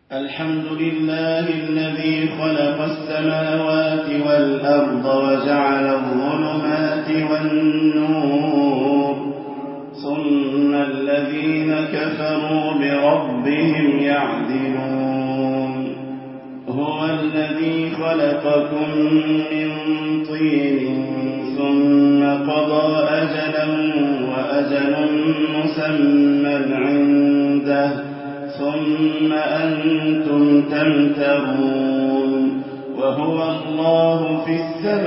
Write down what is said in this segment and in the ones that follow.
الحمد لله الذي خلق السماوات والأرض وجعل الظلمات والنور ثم الذين كفروا بربهم يعدلون هو الذي خلقكم من طين ثم قضى أجلا وأجل مسمى عنده ثم أنتم تمترون وهو الله في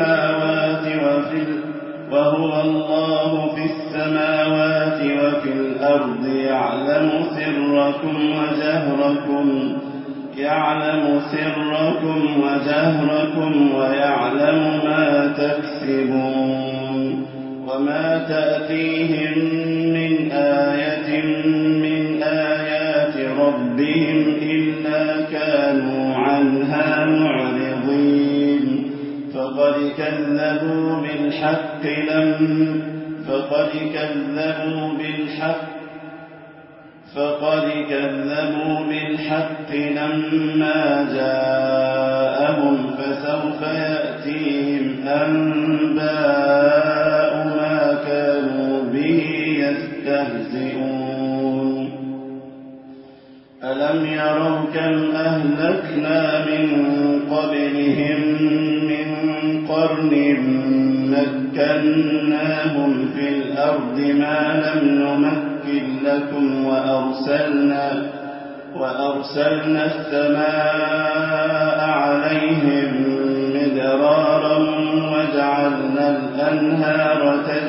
السماوات وفي الأرض يعلم سركم وجهركم ويعلم ما تكسبون وما تأتيهم من آية من آيات ربهم إلا كانوا عنها معرضين فقد كذبوا بالحق لما جاءهم فسوف يأتيهم أنباء ما كانوا به يستهزئون ألم يروا كم أهلكنا من قبلهم من قرن مكناهم في الأرض ما لم نمكن لكم وأرسلنا السماء عليهم مدرارا وجعلنا الأنهار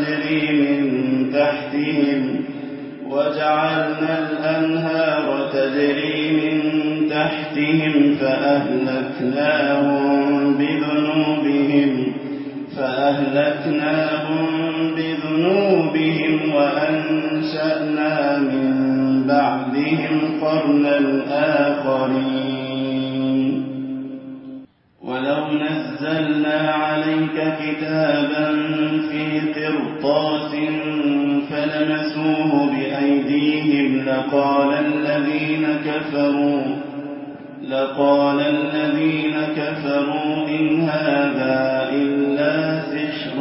تجري من تحتهم فأهلكناهم بذنوبهم وأنشأنا من بعدهم قرنا آخرين ولو نزلنا عليك كتابا في قرطاس فلمسوه بأيديهم لقال الذين كفروا إن هذا إلا سحر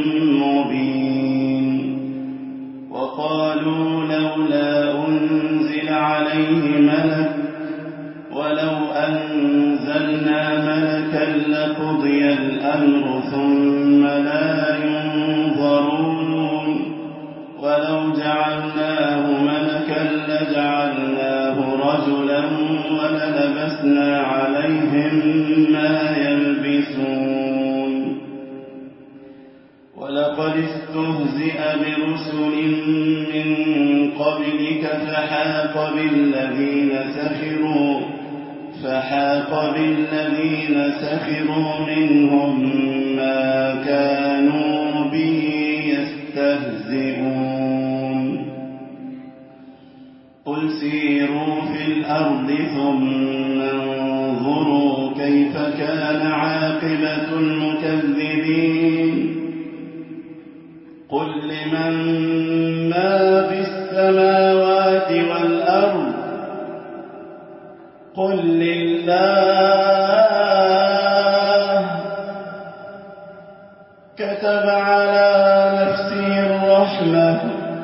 مبين وقالوا لولا أنزل عليه ملك ولو أنزلنا ملكا لقضي الأمر ثم لا ينظرون ولو جعلناه ملكا لجعلناه رجلا وللبسنا عليهم ما يلبسون ولقد استهزئ برسل من قبلك فحاق بالذين سخروا منهم ما كانوا به يستهزئون قل سيروا في الأرض ثم انظروا كيف كان عاقبة المكذبين قل لمن ما في السماوات والأرض قل لله كتب على نفسه الرحمة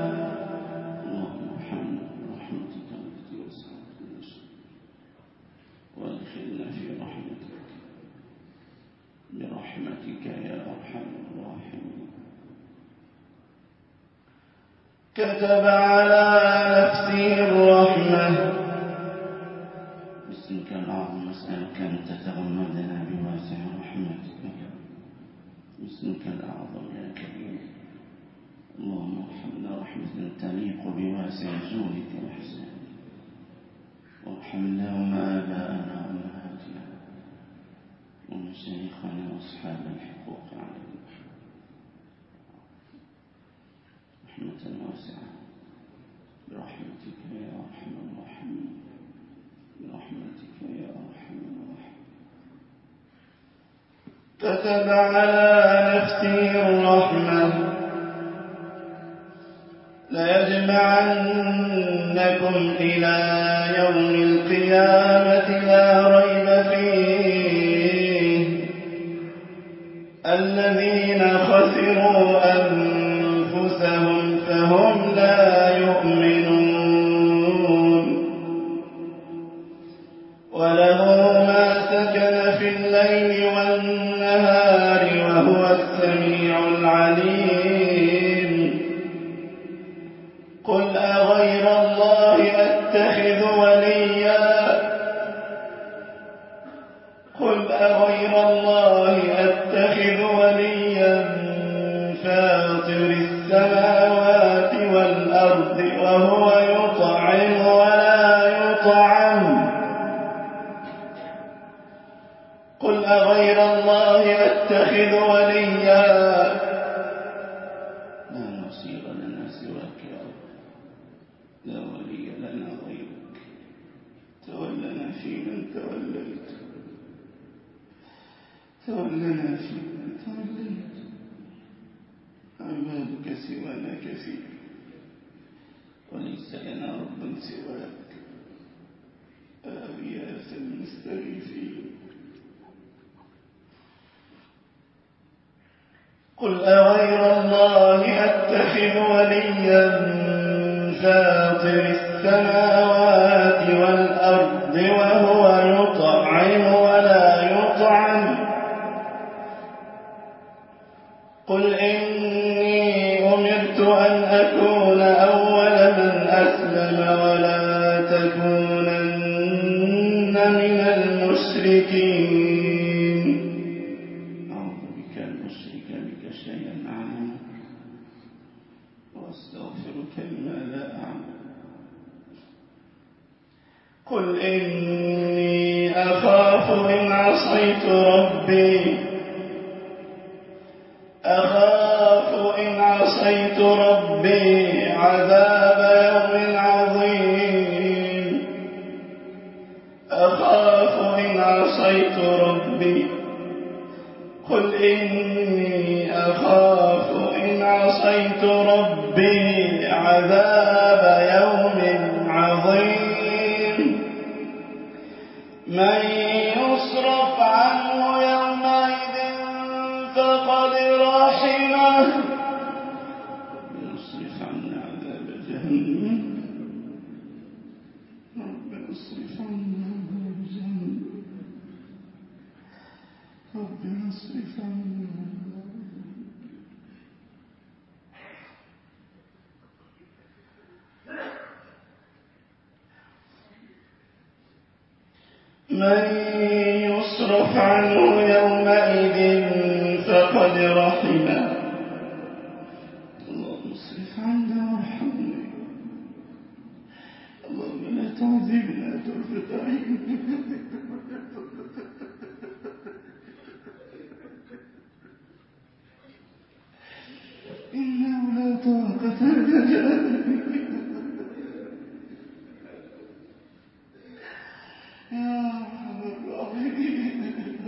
وادخلنا في برحمتك يا أرحم الراحمين كتب على نفسه الرحمة باسمك العظيم نسألك أن تتغمدنا بواسع رحمتك باسمك الأعظم يا كريم اللهم ارحمنا رحمة تليق بواسع جودك وإحسانك وارحمنا وآباءنا وأمهاتنا ومشايخنا وأصحاب الحقوق علينا رحمة واسعة برحمتك يا أرحم الراحمين برحمتك يا أرحم الراحمين كتب على نفسه الرحمة ليجمعنكم لكم إلى يوم القيامة لا ريب فيه الذين خسروا أنفسهم فهم لا يؤمنون وله ما سكن في الليل والنهار وهو السميع العليم قل أغير الله أتخذ وليا فاطر السماوات والأرض وهو يطعم ولا يطعم قل أغير الله أتخذ وليا لا نصير لنا سواك يا رب لا ولي لنا غيرك تولنا فيمن توليت تولنا فيمن توليت عبادك سوانا كثير وليس لنا رب سواك آوياس المستغيثين قل أغير الله أتخذ وليا فاطر السماوات والأرض وهو يطعم ولا يطعم قل إني أمرت أن أكون أول من أسلم ولا تكونن من المشركين أعوذ بك أن أشرك بك شيئا أعلم وأستغفرك لما لا أعلم قل إني أخاف إن عصيت ربي عذاب يوم عظيم أخاف إن عصيت ربي قل إني أخاف إن عصيت ربي عذاب يوم عظيم من يصرف عنه يومئذ فقد رحمه يصرف عنا عذاب جهنم رب اصرف عنا عذاب جهنم رب اصرف عنا من يصرف عنه يومئذ فقد رحمه اللهم اصرف عنا وارحمنا اللهم لا تعذبنا طرفة عين إنه لا طاقة لنا يا أرحم الراحمين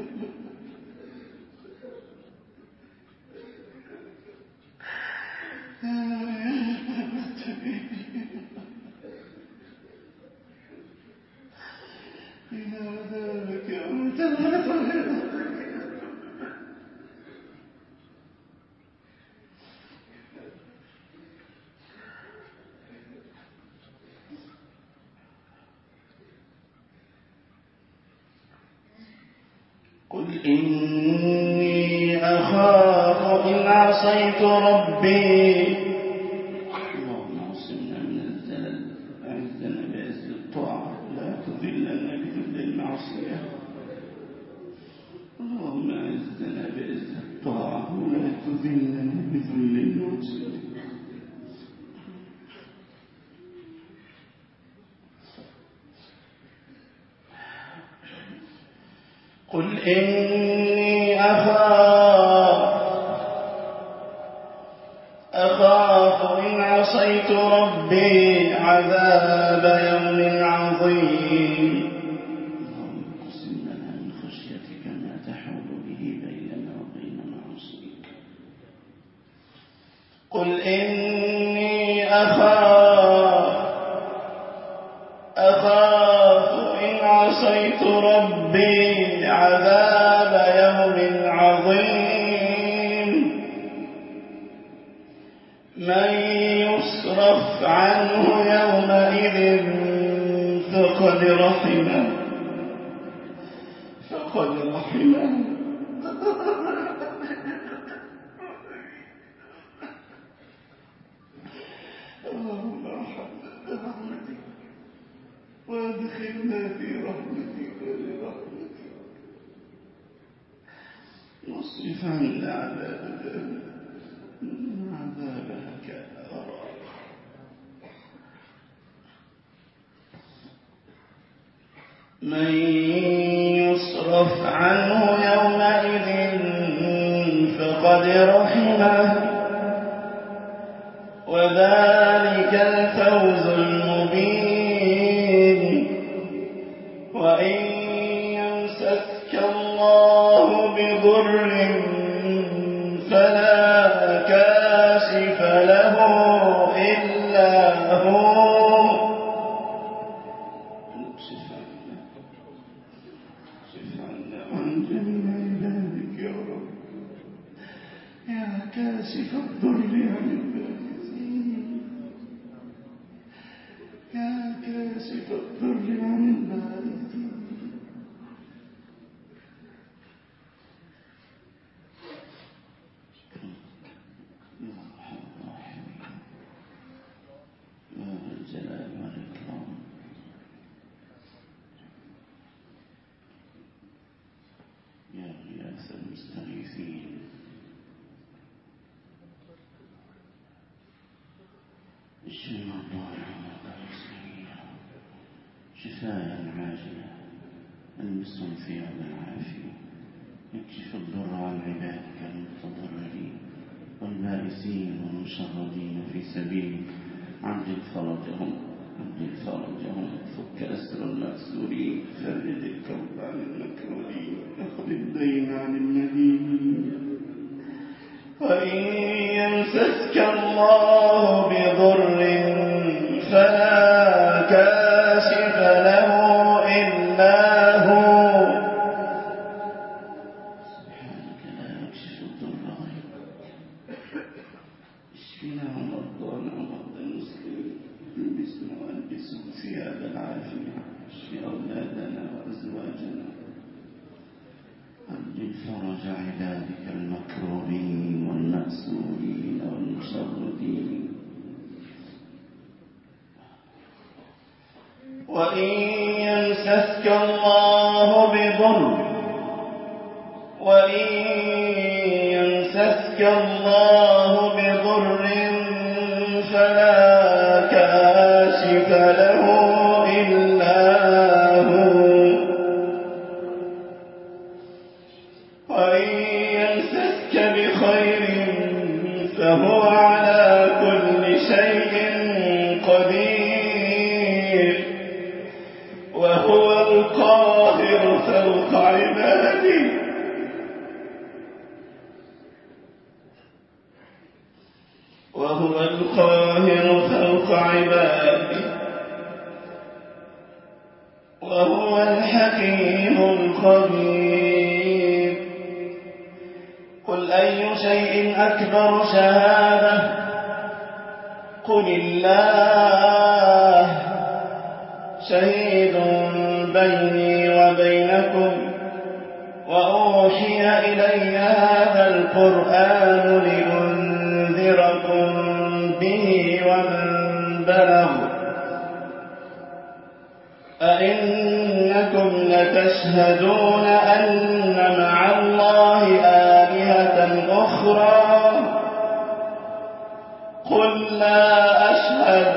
إلى عذابك قل إني أخاف إن عصيت ربي اللهم اعصمنا من الزلل أعزنا بعز الطاعة لا تذلنا بذل المعصية اللهم أعزنا بعز الطاعة ولا تذلنا بذل المعصية قل إني أخاف إن عصيت ربي عذاب يوم عظيم اللهم اقسم لنا من خشيتك ما تحول به بيننا وبين معصيك قل إني أخاف عصيت ربي عذاب يوم عظيم. من يصرف عنه يومئذ فقد رحمه اللهم ارحمنا برحمتك وادخلنا في رحمتك ولرحمتك واصرف عنا عذاب جهنم عذابها كان غراما. من يصرف عنه يومئذ فقد رحمه وذلك الفوز المبين. وإن يمسسك الله بضر فلا كاشف له إلا هو. اكشف عنا عن جميع عبادك يا رب يا كاشف الضر عن البائسين يا كاشف الضر عن البائسين. يا الجلال والإكرام يا غياث المستغيثين اشف مرضانا شفاء عاجلة المسهم ثياب العافية. يكشف الضر عن عبادك المتضررين والبائسين والمشردين في سبيلك. عجل فرجهم فك أسر المأسورين فرج الكرب عن المكروهين اخذ الدين عن المدينين. وإن يمسسك الله بضر فلا كاشف له إلا هو. سبحانك لا يكشف الضر غيرك. اشفنا ومرضانا ومرضى المسلمين البسنا والبسهم ثياب العافية. اشف أولادنا وأزواجنا عجل فرج عبادك المكروبين والمأسورين والمشردين. وإن يمسسك الله بضر فلا كاشف له إلا هو. وإن يمسسك بخير فهو على كل شيء قدير وهو القاهر فوق عباده. وهو الحكيم الخبير. قل أي شيء أكبر شهادة قل الله شهيد بيني وبينكم وأوحي إلي هذا القرآن لأنذركم به ومن بلغ أئنكم لتشهدون أن مع الله آلهة أخرى قل لا أشهد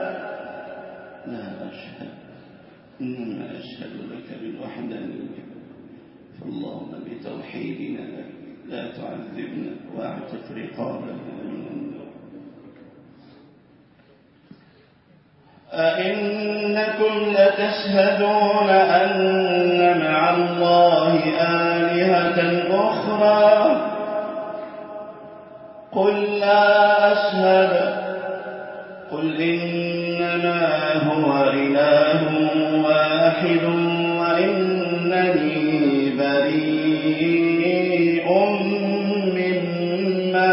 إنما أشهد لك بالوحدانية. فاللهم بتوحيدنا لا تعذبنا واعتق رقابنا من النار. أئنكم لتشهدون أن مع الله آلهة أخرى قل لا أشهد قل إنما هو إله واحد وإنني بريء مما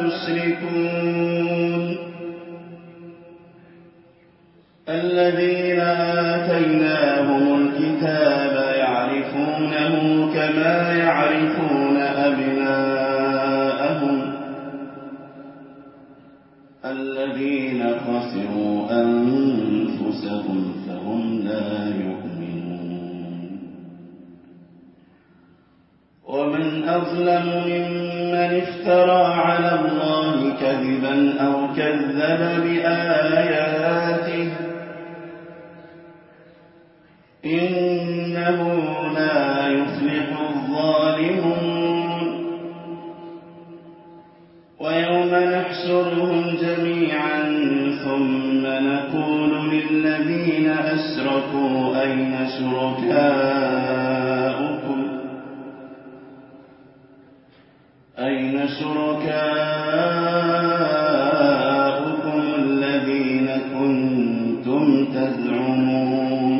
تشركون الذين آتيناهم الكتاب يعرفونه كما يعرفون أبناءهم الذين خسروا أنفسهم فهم لا يؤمنون ومن أظلم ممن افترى على الله كذبا أو كذب بآياته إنه لا يفلح الظالمون ويوم نحشرهم جميعا ثم نقول للذين أشركوا أين شركاؤكم الذين كنتم تزعمون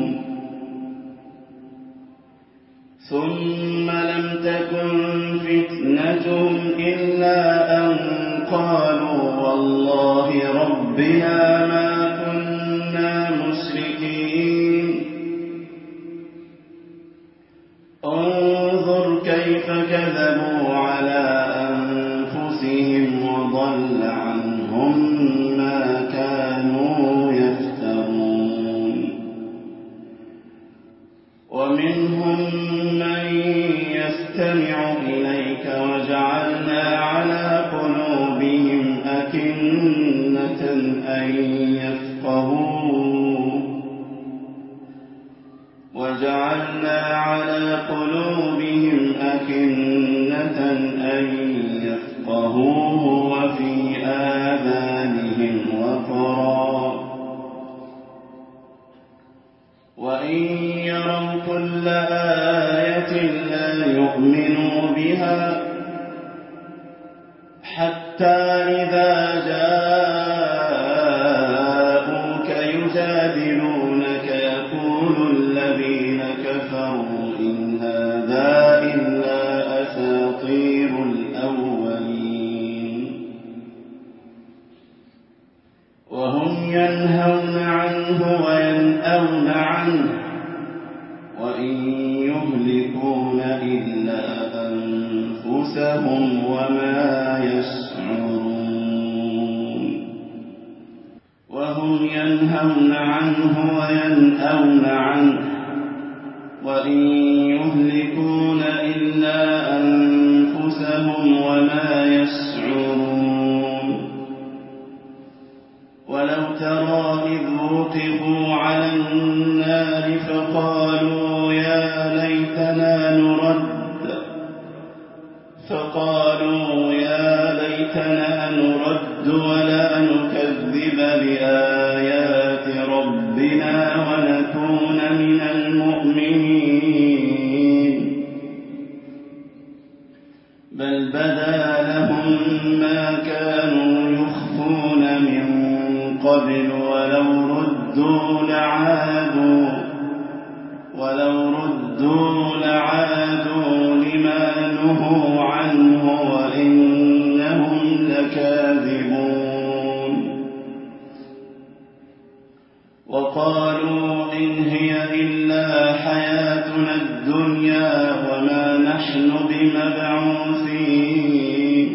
ثم لم تكن فتنتهم إلا أن قالوا والله ربنا ما كنا مشركين انظر كيف كذبوا على أنفسهم وضل عنهم ما كانوا يفترون ومنهم من يستمع إليك وجعلنا على قلوبهم أكنة أن يفقهوه وفي آذانهم وقرا وإن يروا كل آية لا يؤمنوا بها حتى إذا جاءوك يجادلونك يقول الذين كفروا إن هذا إلا أساطير الأولين وهم ينهون عنه وينأون عنه وإن يهلكون إلا أنفسهم وما يشعرون وهم ينهون عنه وينأون عنه وإن يهلكون إلا أنفسهم وما يشعرون ولو ترى إذ وقفوا على النار فقالوا يا ليتنا نرد ولا نكذب بآيات ربنا ونكون من المؤمنين بل بدا لهم ما كانوا يخفون من قبل ولو ردوا لعادوا لما نهوا عنه وإنهم لكاذبون وقالوا إن هي إلا حياتنا الدنيا وما نحن بمبعوثين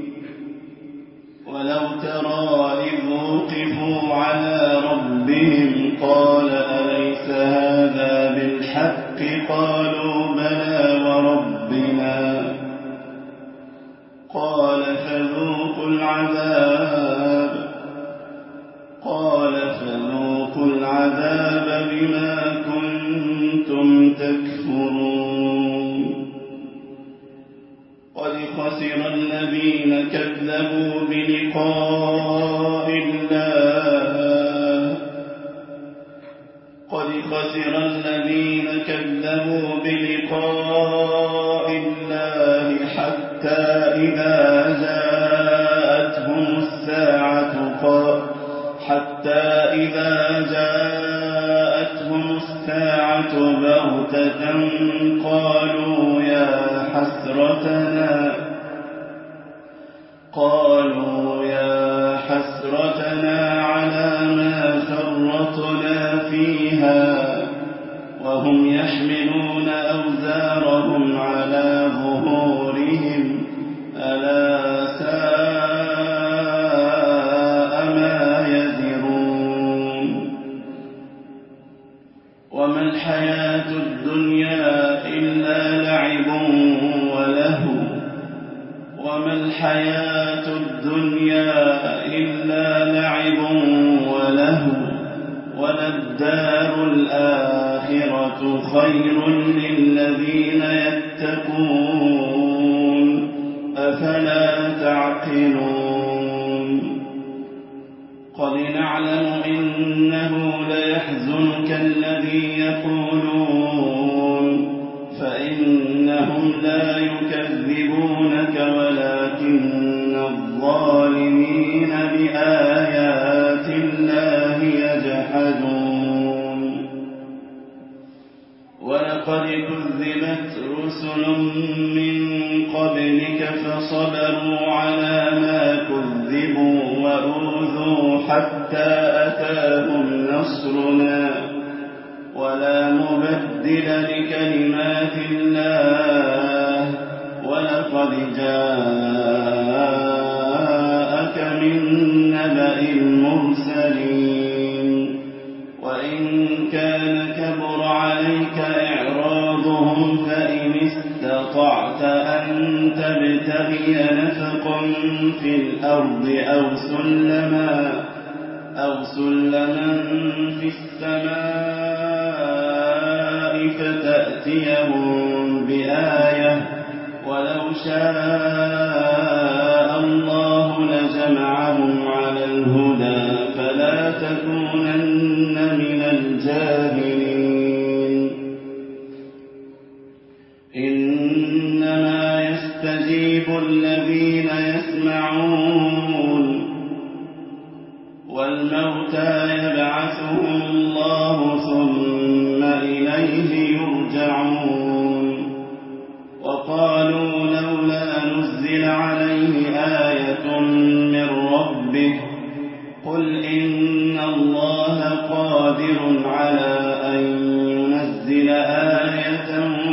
ولو ترى إذ وقفوا على ربهم قال أليس هذا بالحق قالوا بلى وربنا قال فذوقوا العذاب بما كنتم تكفرون قد خسر الذين كذبوا بلقاء الله حتى إذا جاءتهم الساعة بغتة بغتة قالوا يا حسرتنا على ما فرطنا فيها وهم يحملون أوزارهم على ظهورهم ألا ساء ما يزرون وما الحياة الدنيا إلا لعب ولهو وللدار الآخرة خير للذين يتقون أفلا تعقلون قد نعلم إنه ليحزنك الذي يقولون فإنهم لا يكذبونك ولكن الظالمين بآيات الله يجحدون ولقد كذبت رسل من قبلك فصبروا على ما كذبوا وأوذوا حتى أتاهم نصرنا ولا مبدل لكلمات الله ولقد جاءك من نبأ المرسلين وإن كان كبر عليك إعراضهم فإن استطعت أن تبتغي نفقا في الأرض أو سلما في السماء فتأتيهم بآية ولو شاء الله لجمعهم على الهدى فلا تكونن من الجاهلين إنما يستجيب الذين يسمعون والموتى يبعثهم الله ثم إليه يرجعون وقالوا لولا نزل عليه آية من ربه قل إن الله قادر على أن ينزل آية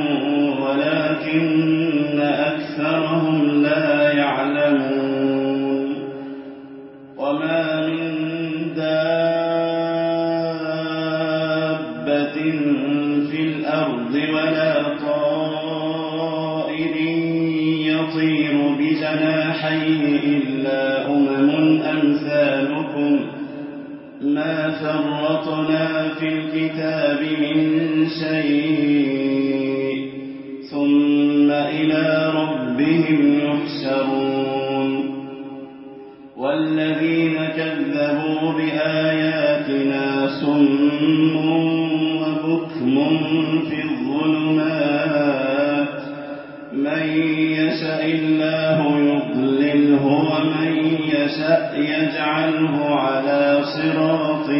ولكن أكثرهم لا يعلمون وما من دابة في الأرض ولا طائر يطير بجناحيه إلا أمثالكم ما فرطنا في الكتاب من شيء ثم إلى ربهم يحشرون والذين كذبوا بآياتنا صم وبكم في الظلمات من يشاء الله يضلله ومن يشاء يجعله على صراط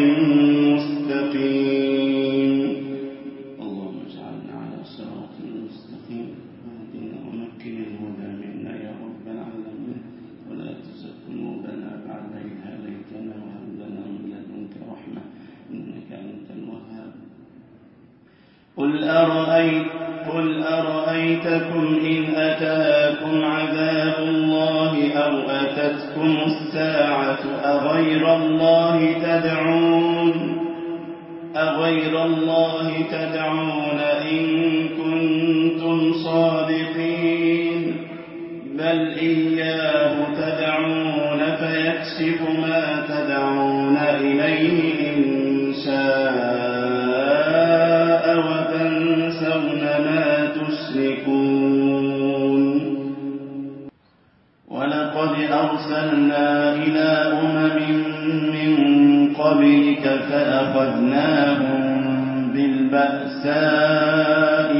مستقيم اللهم اجعلنا على صراط مستقيم واهدنا ومكن الهدى منا يا رب العالمين ولا تزغ قلوبنا بعد إذ هديتنا وهب لنا من لدنك رحمة إنك أنت الوهاب قل أرأيتكم إن أتاكم عذاب الله أو أتتكم الساعة أغير الله تدعون إن كنتم صادقين بل إياه تدعون فيكشف ما تدعون إليه إن شاء وتنسون ما تشركون ولقد أرسلنا إلى من قبلك فأخذناهم بالبأساء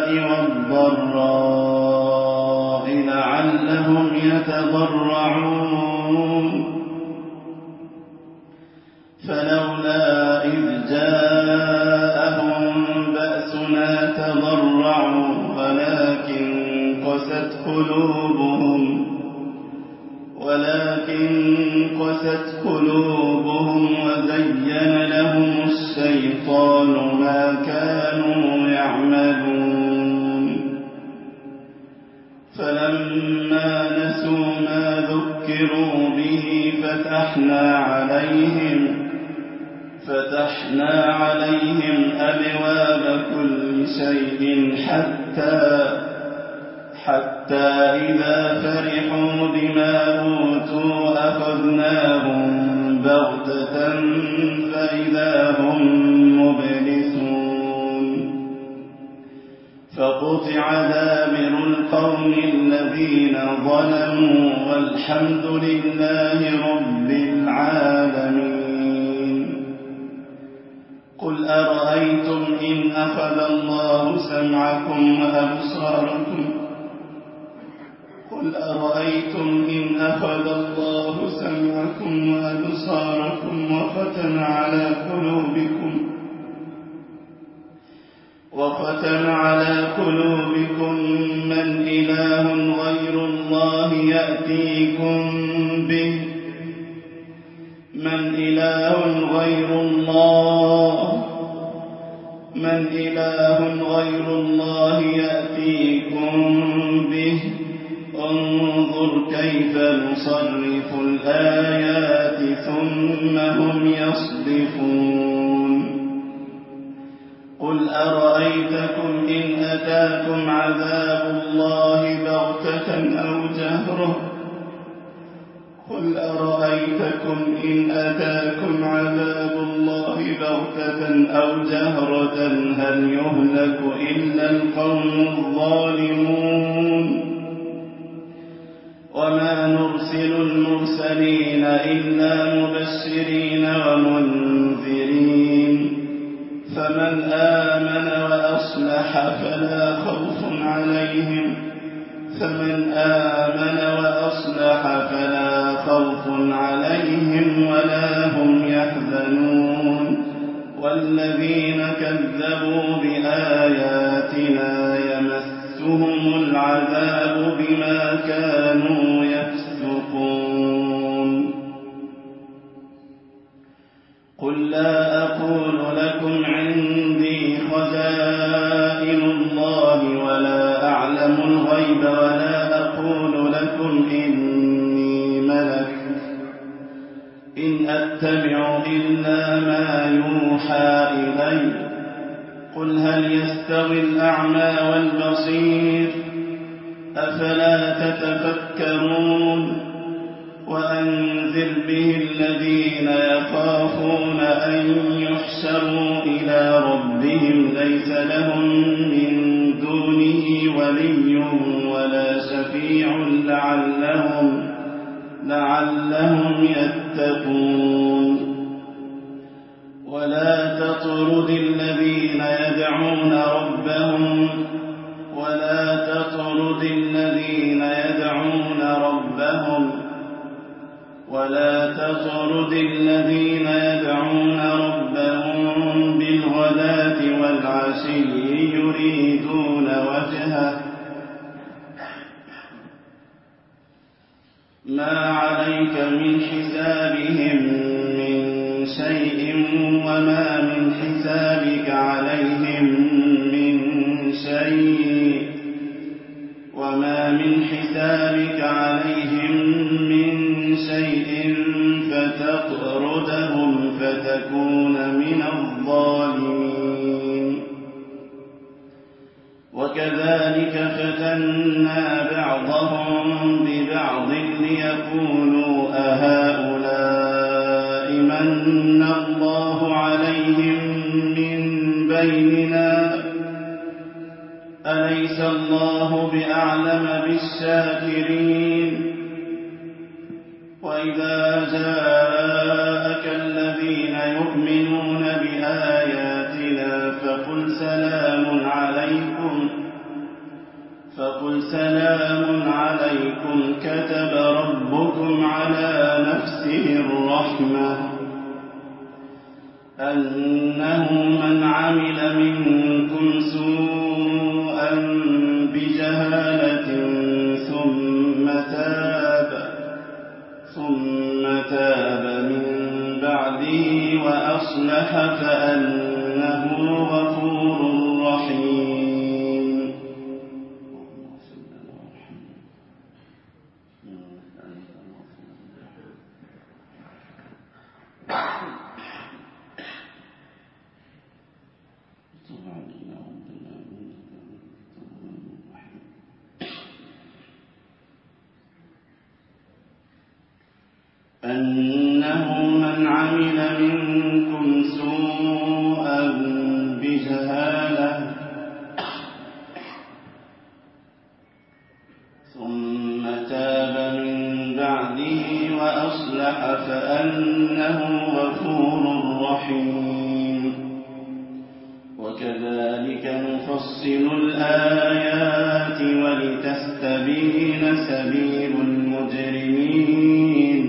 والضراء لعلهم يتضرعون فلولا إذ جاءهم بأسنا تضرعوا ولكن قست قلوبهم وزين لهم الشيطان ما كانوا يعملون فلما نسوا ما ذكروا به فتحنا عليهم أبواب كل شيء حتى إذا فرحوا بما أوتوا أخذناهم بغتة فإذا هم مبلسون فقطع دابر القوم الذين ظلموا والحمد لله رب العالمين قل أرأيتم إن أخذ الله سمعكم وأبصاركم وختم على قلوبكم من إله غير الله يأتيكم به انظر كيف نصرف الآيات ثم هم يصدفون قل أرأيتكم إن أتاكم عذاب الله بغتة أو جهرة هل يهلك إلا القوم الظالمون وما نرسل المرسلين إلا مبشرين ومنذرين فمن آمن وأصلح فلا خوف عليهم ولا هم يحزنون والذين كذبوا بآياتنا يمسهم العذاب بما كانوا يفسقون قل لا أقول لكم عندي خزائن الله ولا أعلم الغيب ولا أقول لكم إني ملك إن أتبع إلا ما يوحى إلي قل هل يستوي الأعمى والبصير أفلا تتفكرون وأنذر به الذين يخافون أن يحشروا إلى ربهم ليس لهم من دونه ولي ولا شفيع لعلهم يتقون ولا تطرد الذين يدعون ربهم بالغداة والعشي يريدون وجهه ما عليك من حسابهم من شيء وما من حسابك عليهم من شيء فتطردهم فتكون من الظالمين وكذلك فتنا بعضهم ببعض ليقولوا أهؤلاء من الله عليهم من بيننا أليس الله بأعلم بالشاكرين وإذا جاءك الذين يؤمنون بآياتنا فقل فقل سلام عليكم كتب ربكم على نفسه الرحمة أنه من عمل منكم سوءا بجهالة ثم تاب من بعده وأصلح فأنه غفور رحيم. أنه من عمل منكم سوءا بجهالة ثم تاب من بعده وأصلح فأنه غفور رحيم. وكذلك نفصل الآيات ولتستبين سبيل المجرمين.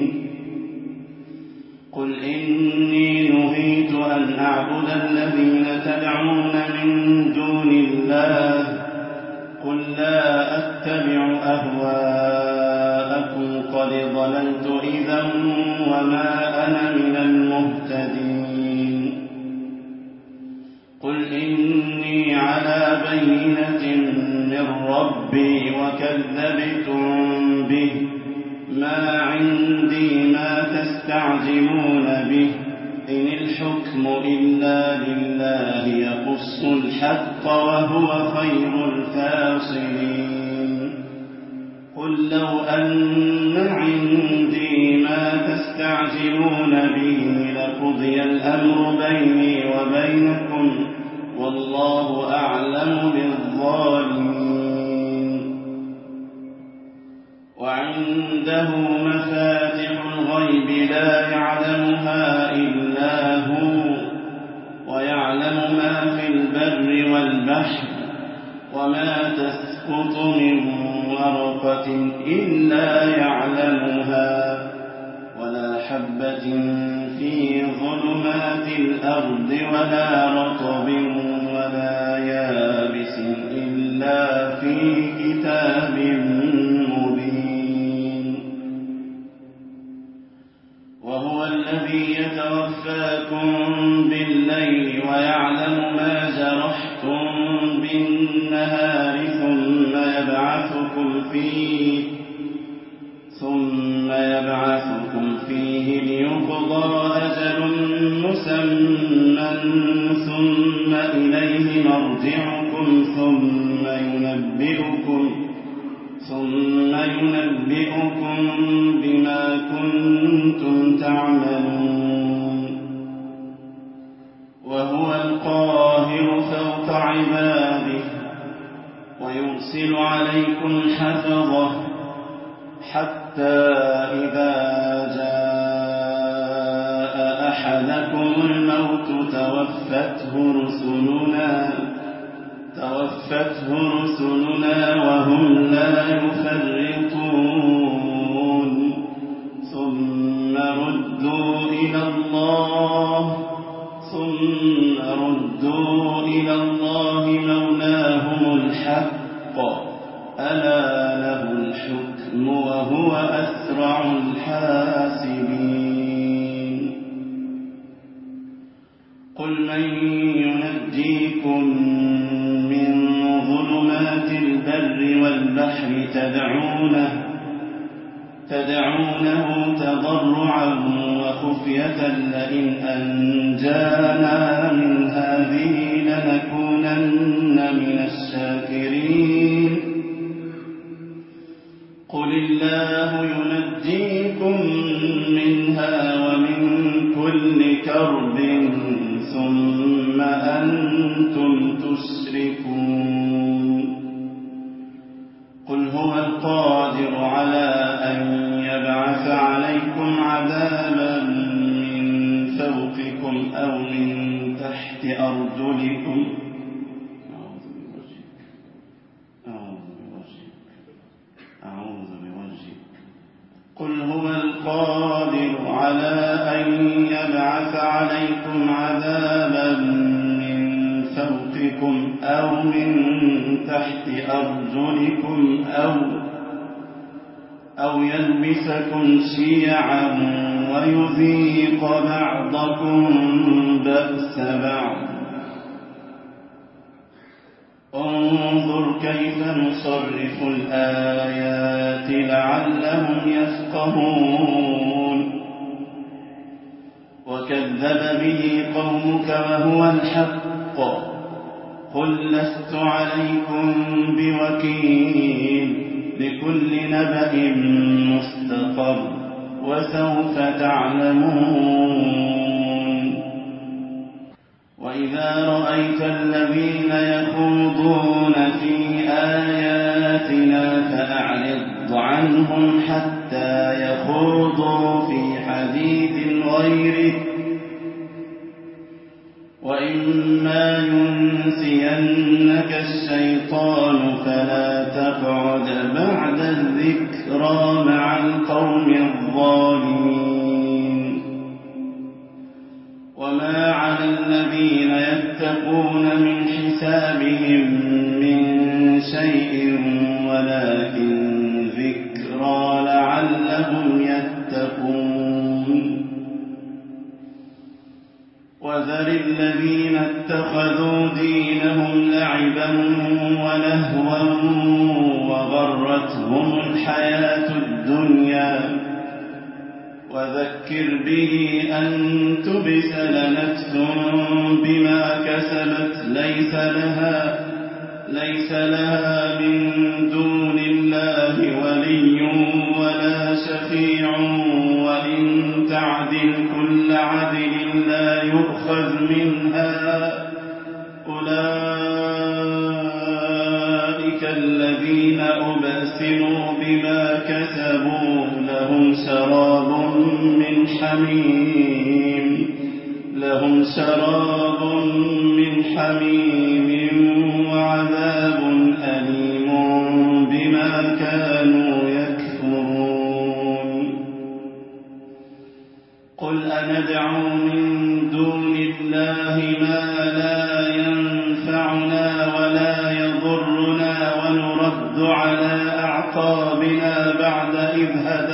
قل إني نهيت أن أعبد الذين تدعون من دون الله قل لا أتبع أهواءكم قد ضللت إذا وما أنا من المهتدين. قل إني على بينة من ربي وكذبتم به ما عندي ما تستعجلون به إن الحكم إلا لله يقص الحق وهو خير الفاصلين. قل لو أن عندي ما تستعجلون به لقضي الأمر بيني وبينكم والله أعلم بالظالمين. وعنده مفاتح الغيب لا يعلمها إلا هو ويعلم ما في البر والبحر وما تسقط من ورقة إلا يعلمها ولا حبة في ظلمات الأرض ولا رطب ولا يابس إلا في كتاب مبين. وهو الذي يتوفاكم بالليل ويعلم ما جرحتم بالنهار ثم يبعثكم فيه ليقضى أجل مسمى ثم إليه مرجعكم ثم ينبئكم بما كنتم تعملون. وهو القاهر فوق عباده ويرسل عليكم حفظه حتى إذا جاء أحدكم الموت توفته رسلنا وهم لا يفرطون ثم ردوا إلى الله مولاهم الحق ألا له الحكم وهو أسرع الحاسبين. قل من ينجيكم من ظلمات البر والبحر تدعونه تضرعا وخفية لئن أنجانا من هذه لنكونن من الشاكرين. قل الله ينجيكم منها ومن كل كرب ثم أنتم تشركون. قل هو القادر على أن يبعث عليكم عذابا من فوقكم أو من تحت أرجلكم بكم أو من تحت أرجلكم أو يلبسكم شيعا ويذيق بعضكم بأس بعض. انظر كيف نصرف الآيات لعلهم يفقهون. وكذب به قومك وهو الحق قل لست عليكم بوكيل لكل نبأ مستقر وسوف تعلمون. وإذا رأيت الذين يخوضون في آياتنا فأعرض عنهم حتى يخوضوا في حديث غيره وإما ينسينك الشيطان فلا تقعد بعد الذكرى مع القوم الظالمين. وما على الذين يتقون من حسابهم من شيء ولكن ذكرى لعلهم يتقون. وذر الذين اتخذوا دينهم لعبا ولهوا وغرتهم الحياة الدنيا وذكر به أن تبسل نفس بما كسبت ليس لها من دون الله ولي ولا شفيع وإن تعدل كل عدل لا يؤخذ منها. أولئك الذين أبسلوا بما كسبوا لهم شراب من حميم وعذاب أليم بما كانوا يكفرون. قل أندعو من دون الله ما لا ينفعنا ولا يضرنا ونرد على أعقابنا بعد إذ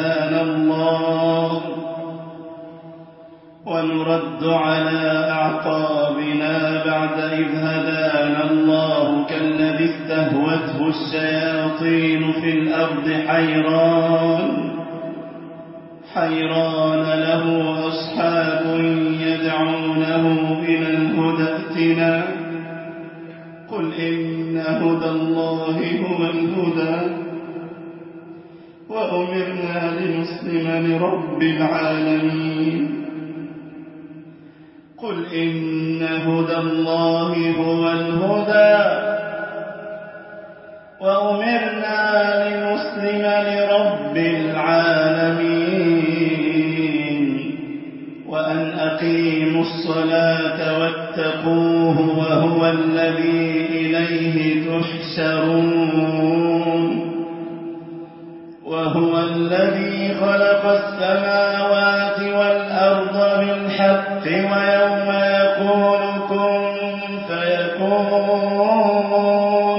هدانا الله كالذي استهوته الشياطين في الأرض حيران له أصحاب يدعونه إلى الهدى ائتنا. قل إن هدى الله هو الهدى وأمرنا لنسلم لرب العالمين. قل إن هدى الله هو الهدى وأمرنا لنسلم لرب العالمين وأن أقيموا الصلاة واتقوه وهو الذي إليه تحشرون. وهو الذي خلق السماوات والأرض بالحق ويوم يقول كن فيكون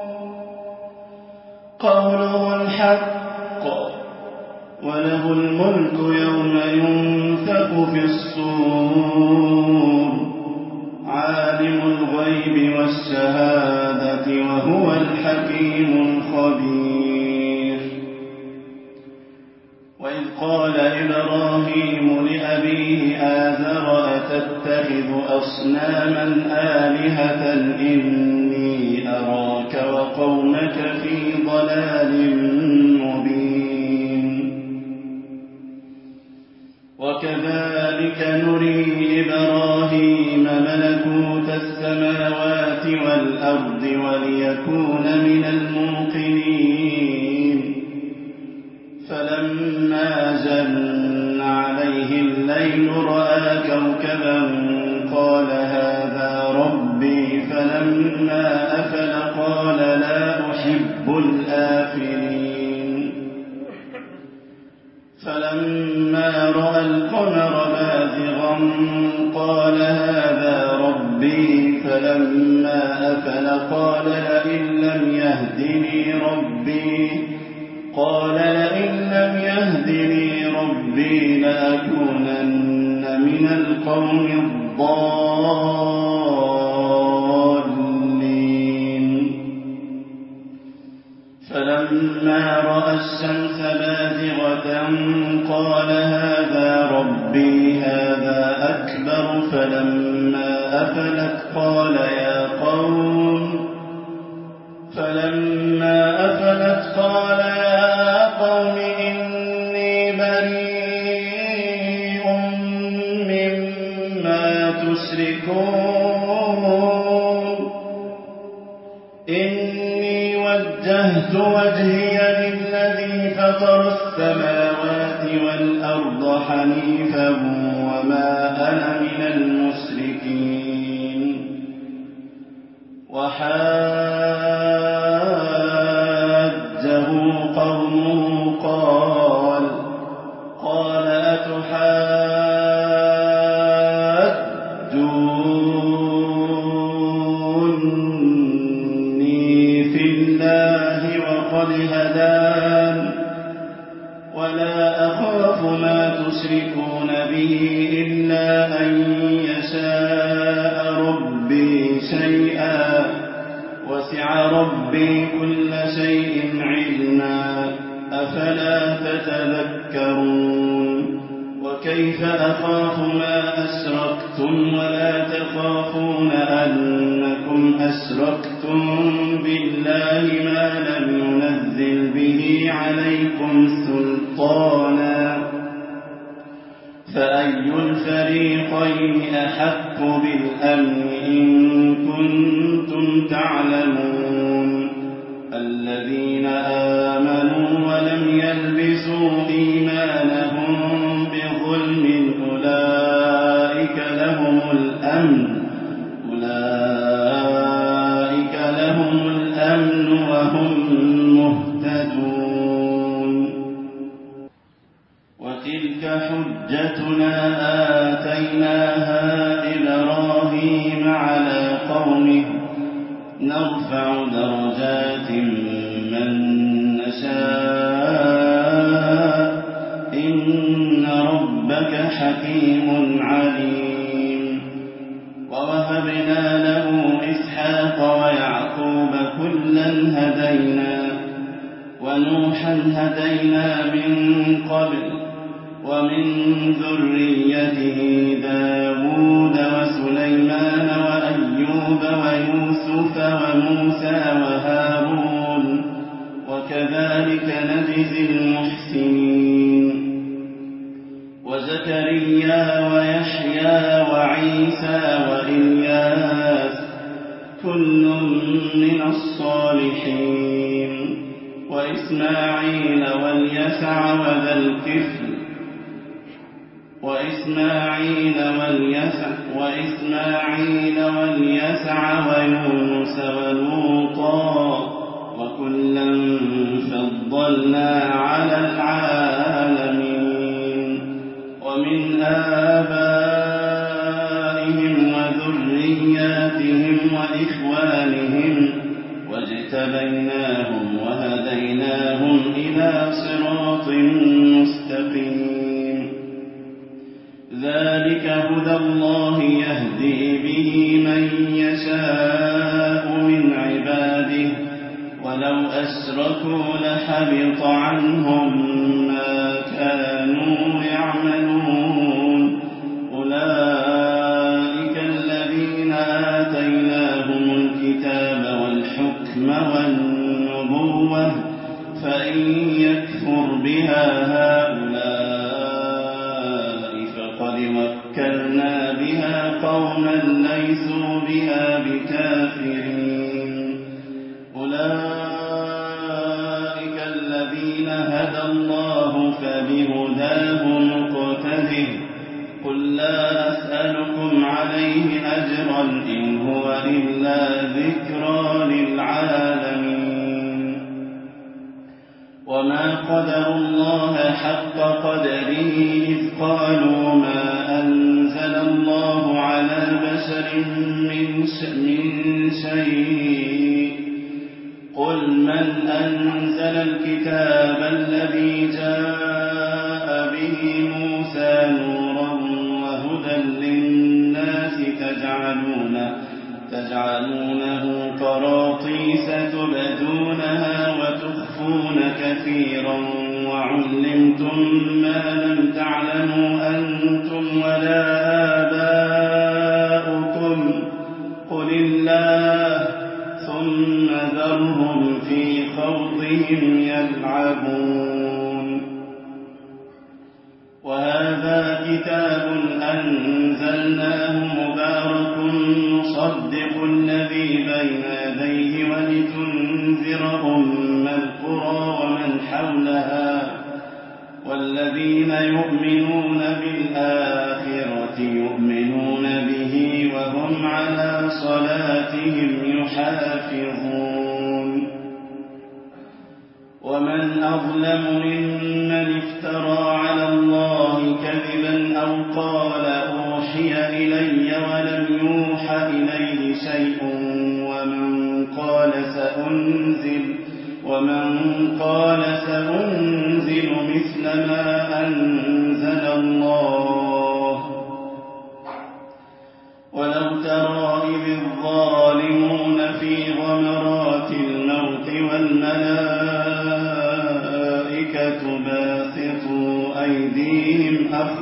قوله الحق وله الملك يوم ينفخ في الصور عالم الغيب والشهادة وهو الحكيم الخبير. وإذ قال إبراهيم لأبيه آزر أتتخذ أصناما آلهة إني أراك وقومك في ضلال مبين. وكذلك نري إبراهيم ملكوت السماوات والأرض وليكون من الموقنين. فلما جن عليه الليل رأى كوكبا قال هذا ربي فلما أفل قال لا أحب الآفلين. فلما رأى القمر بازغا قال هذا ربي فلما أفل قال لئن لم يهدني ربي لأكونن من القوم الضالين. فلما رأى الشمس بازغة قال هذا ربي هذا أكبر. فلما أفلت قال يا قوم إني بريء مما تشركون. إني وجهت وجهي للذي فطر السماوات والأرض حنيفا وما أنا من المشركين. وحاجه قومه قال أتحاجوني في الله وقد هدان ولا أخاف ما تشركون به إلا أن يشاء ربي شيئا وسع ربي كل شيء علما أفلا تتذكرون. وكيف أخاف ما أشركتم ولا تخافون أنكم أشركتم بالله ما لم ينزل به عليكم سلطانا فأي الفريقين أحق بالأمن إن كنتم تعلمون. الذين آمنوا ولم يلبسوا إيمانهم بظلم أولئك لهم الأمن وهم مهتدون. وتلك حجتنا آتيناها إبراهيم على قومه نرفع درجات من نشاء إن ربك حكيم عليم. ووهبنا له إسحاق ويعقوب كلا هدينا ونوحا هدينا من قبل ومن ذريته داود وسليمان وأيوب ويوسف وموسى وهارون وكذلك نجزي المحسنين. وزكريا ويحيى وعيسى وإلياس كل من الصالحين. وإسماعيل واليسع وذا الكفل وإسماعيل واليسع ويونس ولوطا وكلا فضلنا على العالمين. ومن آبائهم وذرياتهم وإخوانهم واجتبيناهم وهديناهم إلى صراط مستقيم. ذلك هدى الله يهدي به من يشاء من عباده ولو أشركوا لحبط عنهم ما كانوا يعملون. أولئك الذين آتيناهم الكتاب والحكم والنبوة فإن يكفر بها هؤلاء فقد وكلنا بها قوما ليسوا بها بكافرين. أولئك الذين هدى الله فبهداه مقتده. قل لا أسألكم عليه أجرا إن هو إلا ذكرى للعالمين. وما قدروا الله حق قدره إذ قالوا ما أنزل أنزل الله على بشر من شيء قل من أنزل الكتاب الذي جاء به موسى نورا وهدى للناس تجعلونه قراطيس تبدونها وتخفون كثيرا وعلمتم ما لم تعلموا أنتم ولا آباؤكم قل الله ثم ذرهم في خوضهم يلعبون. وهذا كتاب أنزلناه مبارك مصدق الذي بين يديه ولتنذر أم القرى ومن حولها والذين يؤمنون بالآخرة يؤمنون به وهم على صلاتهم يحافظون. ومن أظلم ممن افترى على الله كذبا أو قال أوحي إلي ولم يوح إليه شيء ومن قال سأنزل مثل ما أنزل الله. ولو ترى إذ الظالمون في غمرات الموت والملائكة باسطوا أيديهم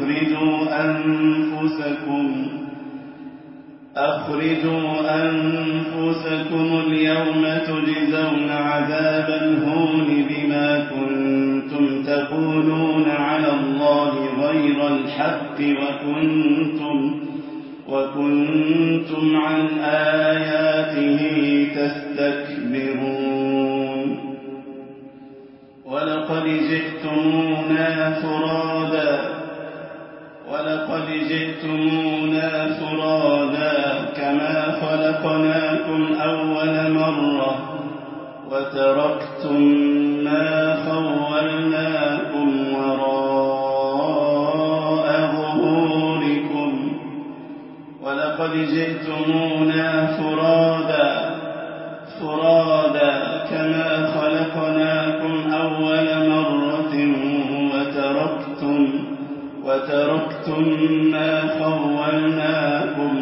أخرجوا أنفسكم اليوم تجزون عذاب الهون بما كنتم تقولون على الله غير الحق وكنتم عن آياته تستكبرون. ولقد جئتمونا فرادا كما خلقناكم أول مرة وتركتم ما خولناكم وراء ظهوركم. ولقد جئتمونا فرادا كما خلقناكم أول مرة وتركتم ما خولناكم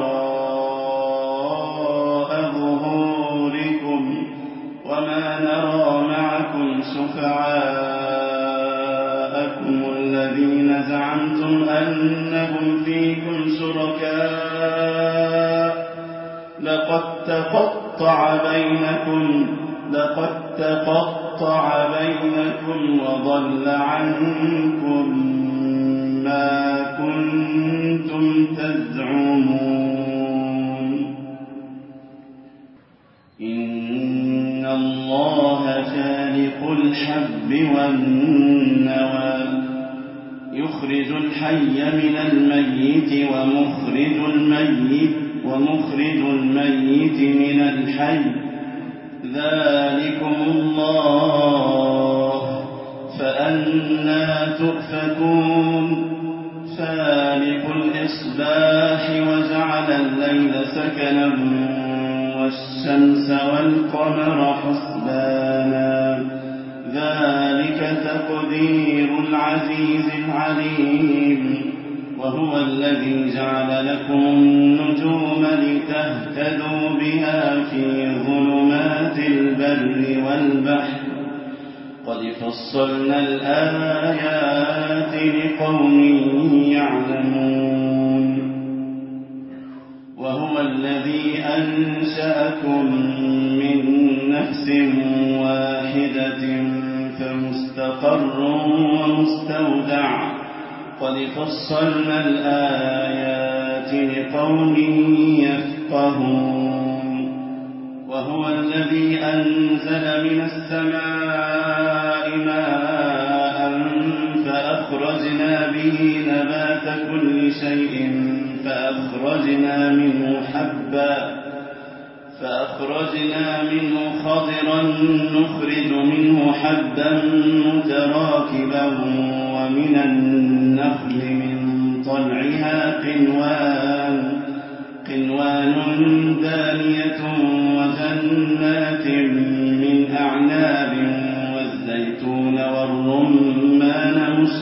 وراء ظهوركم وما نرى معكم شفعاءكم الذين زعمتم أنهم فيكم شركاء لقد تقطع بينكم وضل عنكم ما كنتم تزعمون. إن الله فالق الحب والنوى يخرج الحي من الميت ومخرج الميت من الحي ذلكم الله فأنى تؤفكون. فالق الإصباح وجعل الليل سكنا والشمس والقمر حسبانا ذلك تقدير العزيز العليم. وهو الذي جعل لكم النجوم لتهتدوا بها في ظلمات البر والبحر قد فصلنا الآيات لقوم يعلمون. وهو الذي أنشأكم من نفس واحدة فمستقر ومستودع قد فصلنا الآيات لقوم يفقهون. وهو الذي أنزل من السماء ماء فأخرجنا به نبات كل شيء فأخرجنا منه خضرا نخرج منه حبا متراكبا ومن النخل من طلعها قنوان دانية وجنات من أعناب والزيتون والرمان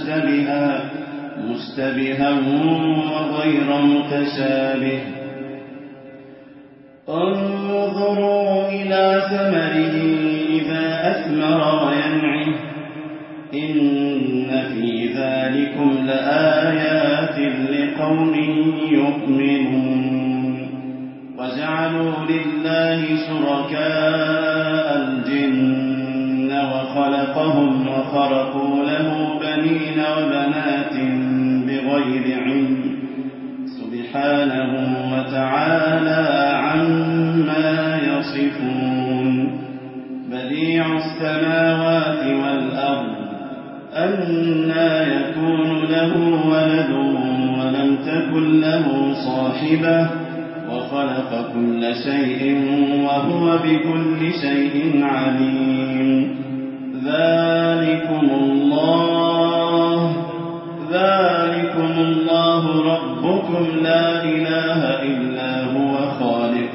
مشتبها وغير متشابه انظروا إلى ثمره إذا أثمر وينعه إن في ذلكم لآيات لقوم يؤمنون وجعلوا لله شركاء الجن وخلقهم وخرقوا له بنين وبنات بغير علم سبحانه وتعالى عما يصفون بديع السماوات والأرض أنى يكون له ولد ولم تكن له صاحبة وخلق كل شيء وهو بكل شيء عليم ذلكم الله ربكم لا إله إلا هو خالق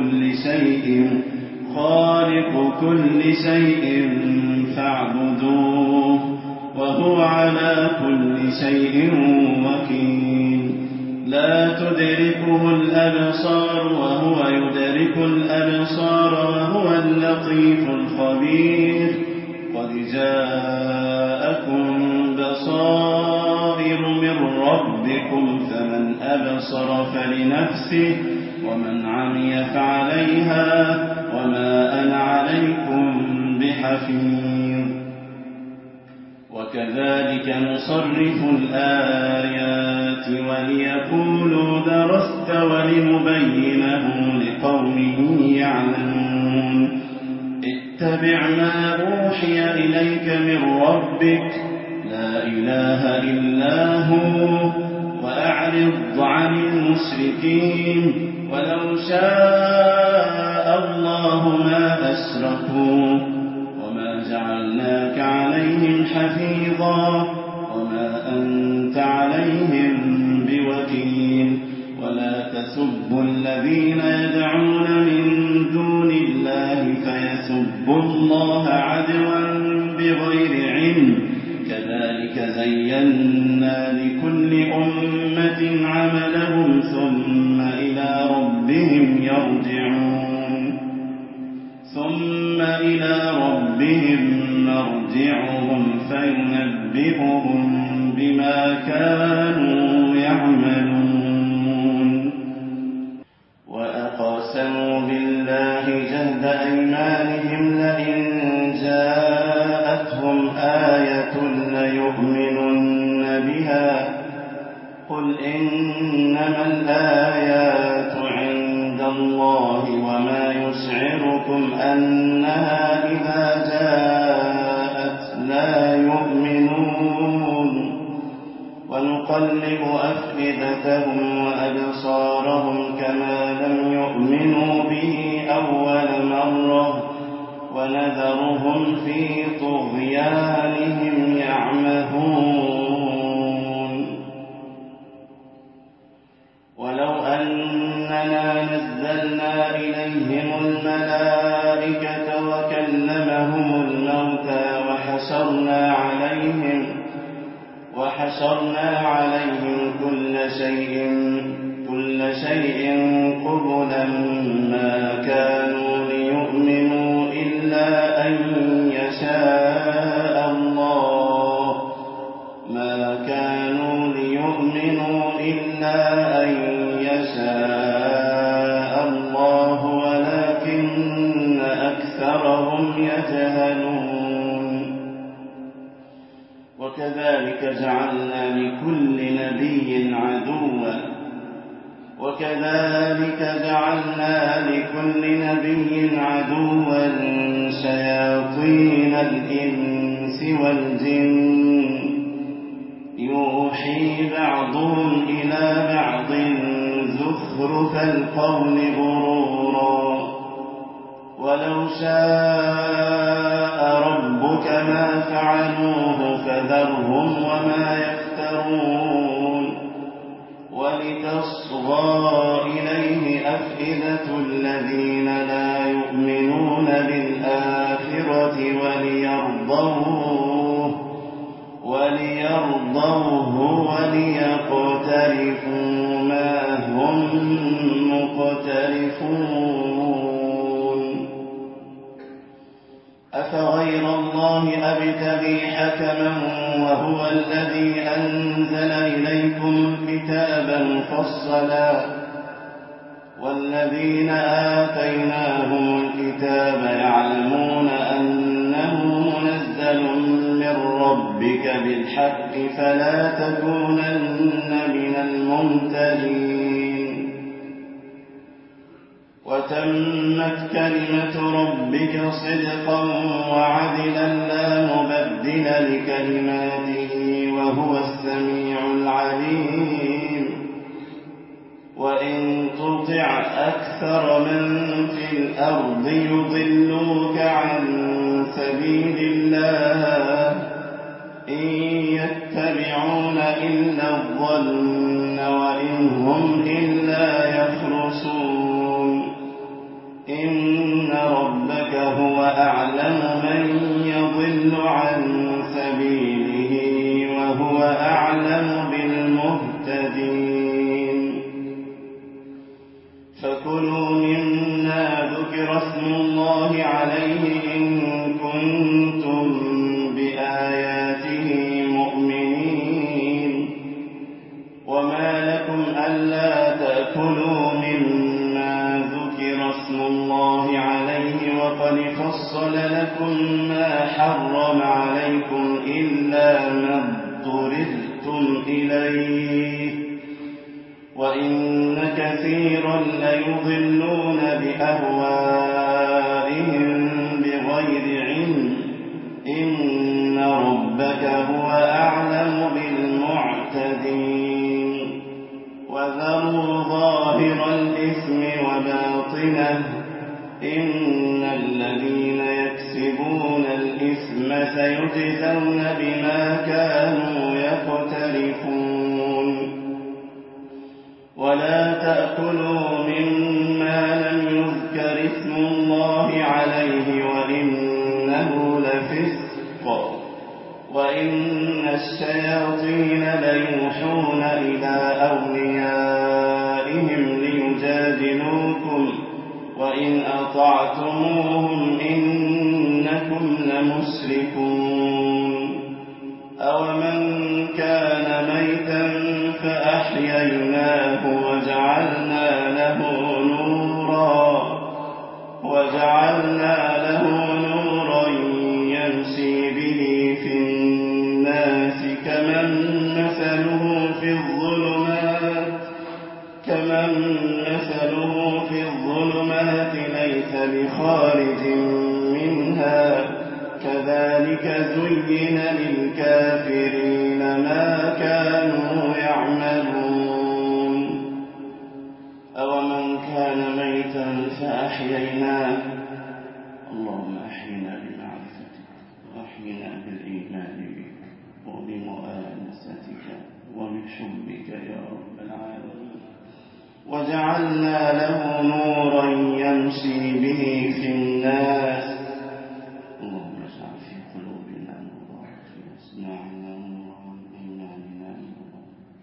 كل شيء فاعبدوه وهو على كل شيء وكيل لا تدركه الأبصار وهو يدرك الأبصار وهو اللطيف الخبير قد جاءكم بصائر من ربكم فمن أبصر فلنفسه ومن عمي فعليها وما أنا عليكم بحفيظ وكذلك نصرف الآيات وليقولوا درست ولنبينه لقوم يعلمون اتبع ما أوحي إليك من ربك لا إله إلا هو وأعرض عن المشركين ولو شاء الله ما أشركوا وما جعلناك عليهم حفيظا وما أنت عليهم بوكيل ولا تسبوا الذين يدعون من دون الله فيسبوا الله عدوا بغير علم كذلك زينا لكل أمة عملهم ثم إلى ربهم مرجعهم فينبئهم بما كانوا يعملون وأقسموا بالله جهد أيمانهم لئن جاءتهم آية ليؤمنن بها قل إنما الآيات عند الله وما يشعركم أنها إذا جاءت لا يؤمنون ونقلب أفئدتهم وأبصارهم كما لم يؤمنوا به أول مرة ونذرهم في طغيانهم يعمهون ولو أننا نزلنا إليهم الملائكة وكلمهم الموتى وحشرنا عليهم كل شيء قبلا ما كانوا ليؤمنوا إلا أن يشاء الله ولكن أكثرهم يجهلون وكذلك جعلنا لكل نبي عدوا شياطين الإنس والجن يوحي بعضهم إلى بعض زخرف القول غرورا ولو شاء ربك ما فعلوه فذرهم وما يفترون ولتسبح وتصغى إليه أفئدة الذين لا يؤمنون بالآخرة وليرضوه وليقترفوا ما هم مقترفون. أفغير الله أبتغي حكما وهو الذي أنزل إليكم كتابا مفصلا والذين آتيناهم الكتاب يعلمون أنه منزل من ربك بالحق فلا تكونن من الممترين. وتمت كلمة ربك صدقا وعدلا لا مبدل لكلماته وهو السميع العليم. وإن تطع أكثر من في الأرض يضلوك عن سبيل الله إن يتبعون إلا الظن وإن هم إلا يخرصون. إن ربك هو أعلم من يضل عن سبيله وهو أعلم بالمهتدين. فكلوا مما ذكر اسم الله عليه إن كنتم بآياته مؤمنين. وما لكم ألا تأكلوا مما ذكر اسم الله عليه وقد فصل لكم ما حرم عليكم إلا ما اضطررتم إليه وإن كثيرا ليضلون بأهوائهم بغير علم. إن ربك هو أعلم بالمعتدين. وذروا ظاهر الإثم وباطنه إن الذين يكسبون الإثم سيجزون بما كانوا يقترفون. ولا تأكلوا مما لم يذكر اسم الله عليه وإنه لفسق وإن الشياطين ليوحون إلى أوليائهم ليجادلوكم وإن أطعتموهم إنكم لمشركون. أومن كان ميتا فأحييناه وجعلنا له نورا يمشي به في الناس كمن مثله في الظلمات ليس بخارج منها كذلك زين للكافرين ما كانوا يعملون. أومن كان ميتا فأحييناه اللهم أحينا بمعرفتك وأحينا بالإيمان بك وبمؤانستك وبحبك يا رب العالمين. وجعلنا له نورا يمشي به في الناس. اللهم اجعل في قلوبنا نورا في أسماعنا نورا وعن إيماننا نورا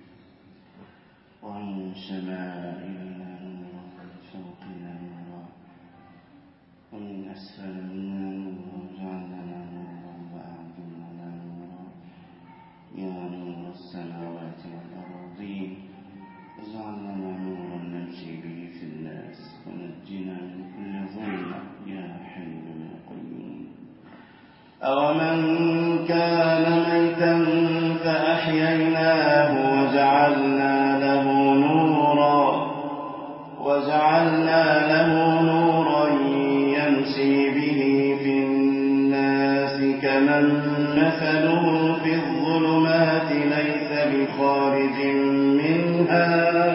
وعن شمائلنا نورا وعن فوقنا نورا ومن أسفل منا نورا واجعلنا نورا وأعظمنا نورا يا نور السماوات والأرضين. واجعلنا نورا نمشي به في الناس ونجنا من كل ظلمة يا حي يا قيوم. أومن كان ميتا فأحييناه وجعلنا له نورا يمشي به في الناس كمن مثله في الظلمات ليس بخارج منها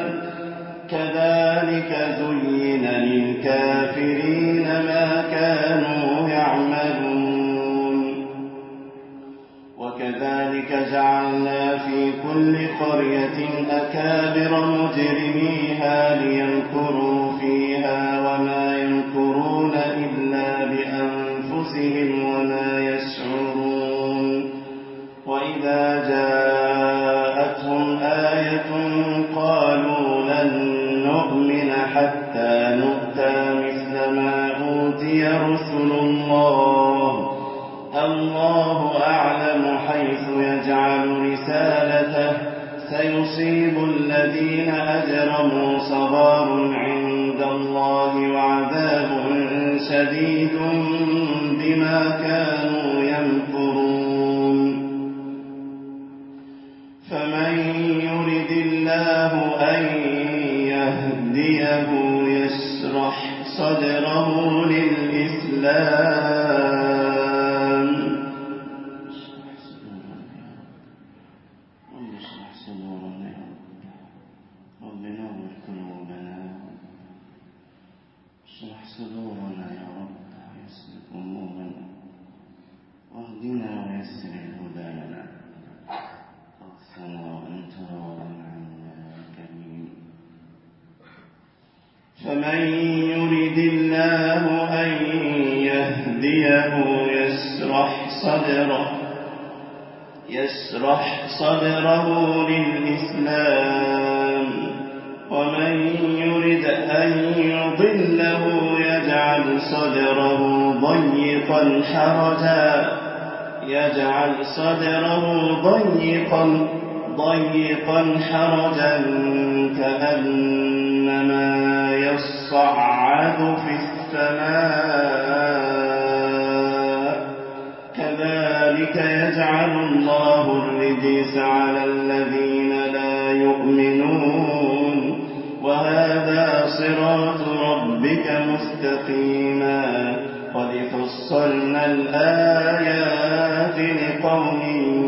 كذلك زين للكافرين ما كانوا يعملون. وكذلك كذلك جعلنا في كل قرية أكابر مجرميها ليمكروا فيها وما يمكرون إلا بأنفسهم وما يشعرون وإذا جاءتهم آية قالوا لن نؤمن حتى نؤتى مثل ما أوتي رسل الله أعلم حيث يجعل رسالته سيصيب الذين أجرموا صغار عند الله وعذاب شديد بما كانوا يمكرون فمن يرد الله أن يهديه يشرح صدره للإسلام صدورنا يا رب يسر أمورنا واهدنا ويسر الهدى لنا واغفرنا وأنت راض عنا كريم فمن يرد الله أن يهديه يشرح صدره للإسلام ومن يرد أن يضله يجعل صدره ضيقا حرجا كأنما يصعد في السماء كذلك يجعل الله الرجس على الذين لا يؤمنون وهذا صراط ربك مستقيما قد فصلنا الآيات لقوم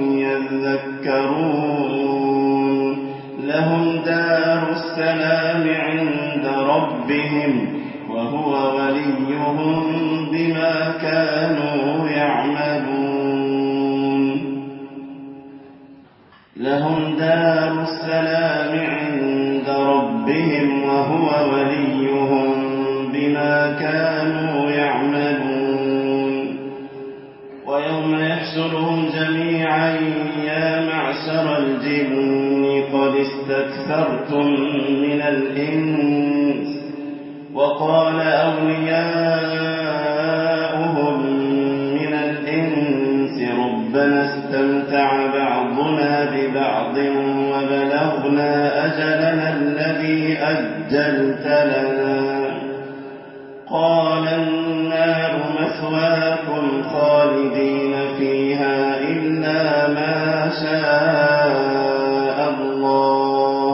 يذكرون لهم دار السلام عند ربهم وهو وليهم بما كانوا يعملون لهم دار السلام عند ربهم وهو وليهم بما كانوا يعملون ويوم يحشرهم جميعا يا معشر الجن قد استكثرتم من الإنس وقال أولياؤهم من الإنس ربنا استمتع بعضنا ببعض وبلغنا أجلنا الذي أجلت لنا قال النار مثواكم خالدين فيها إلا ما شاء الله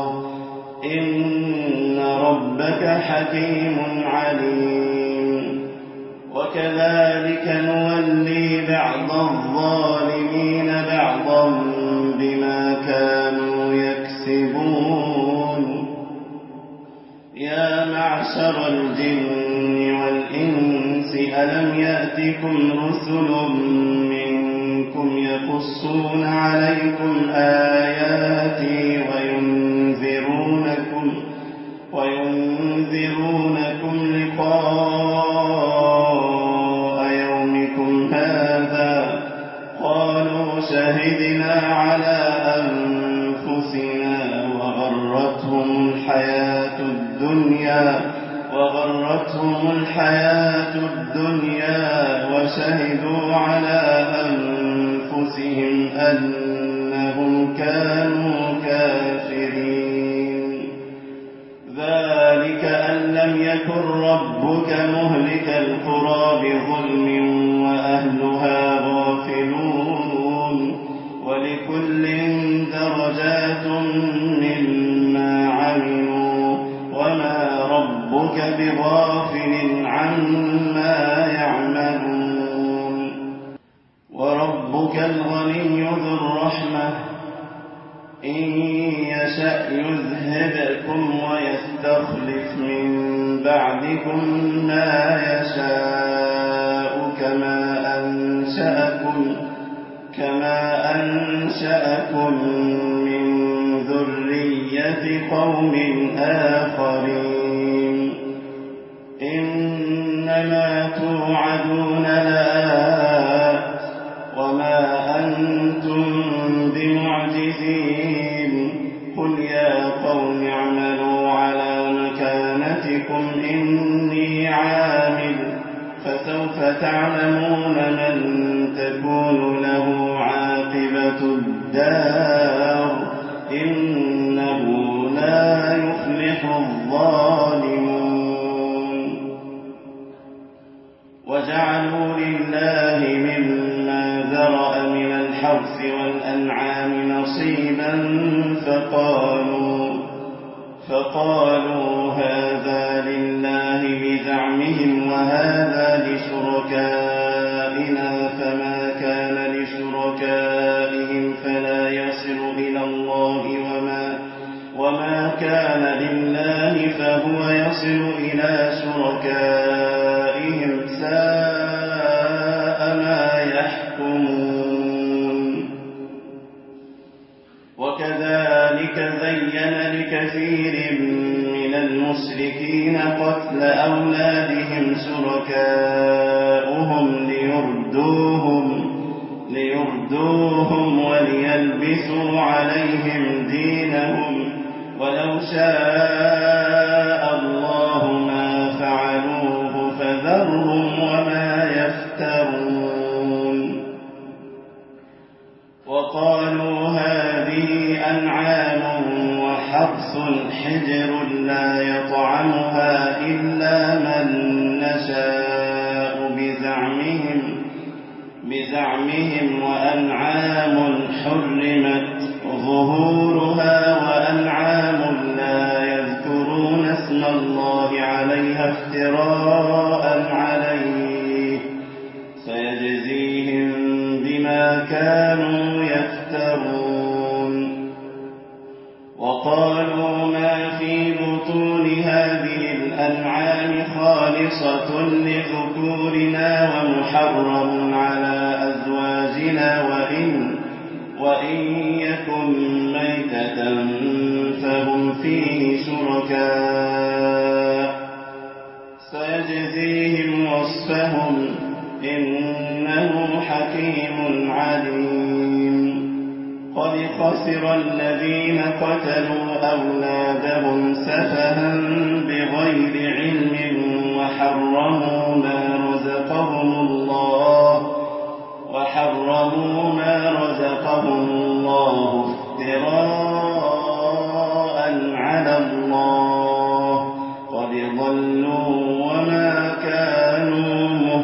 إن ربك حكيم عليم وكذلك نولي بعض الظالمين بعضا بما كانوا يكسبون يا معشر الجن والإنس ألم يأتكم رسل منكم يقصون عليكم آياتي وينذرونكم لقاء يومكم هذا قالوا شهدنا على أنفسنا وغرتهم الحياة الدنيا وشهدوا على أنفسهم أنهم كانوا كافرين ذلك أن لم يكن ربك مهلك القرى بظلم وأهلها غافلون ولكل درجات مما عملوا وما ربك بغافل عما يعملون وربك الغني ذو الرحمة إن يشأ يذهبكم ويستخلف من بعدكم ما يشاء كما أنشأكم أنشأكم من ذرية قوم آخرين إنما توعدون لآت وما أنتم بمعجزين قل يا قوم اعملوا على مكانتكم إني عامل فسوف تعلمون من تكون له عاقبة الدار إنه لا يفلح الظالمون وجعلوا لله مما ذرأ من الحرث والأنعام نصيبا فقالوا هذا لله بزعمهم وهذا لشركائنا فما كان لشركائهم فلا يصل إلى الله وما كان لله فهو يصل إلى شركائهم ساء ما يحكمون وكذلك زين لكثير من المشركين قتل أولادهم شركاؤهم ليردوهم وليلبسوا عليهم دينهم ولو شاء الله ما فعلوه فذرهم وما يفترون وقالوا هذه أنعام وحرث حجر لا يطعمها إلا من نشاء بزعمهم وأنعام حرمت ظهورها وأنعام لا يذكرون اسم الله عليها افتراء عليه سيجزيهم بما كانوا يفترون وقالوا ما في بطون هذه الأنعام خالصة لذكورنا ومحرم على أزواجنا وإن يكن ميتة فهم فيه شركاء سيجزيهم وصفهم إنه حكيم عليم قد خسر الذين قتلوا أولادهم سفها بغير علم وحرموا ما رزقهم الله افتراء على الله قد ضلوا وما كانوا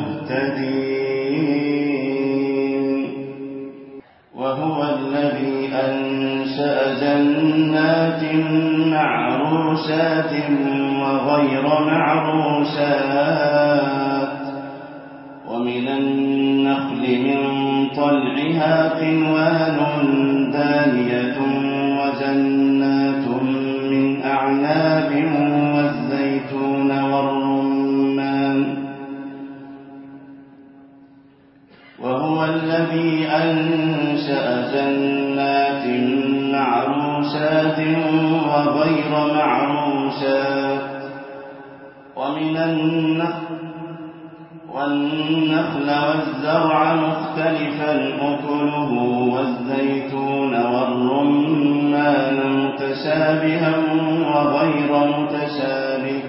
مهتدين وهو الذي أنشأ جنات معروشات وغير معروشات ومن النخل من طلعها قنوان دانية وجنات من أعناب والزيتون والرمان وهو الذي أنشأ جنات معروشات وغير معروشات والنخل والزرع مختلفا أكله والزيتون والرمان متشابها وغير متشابه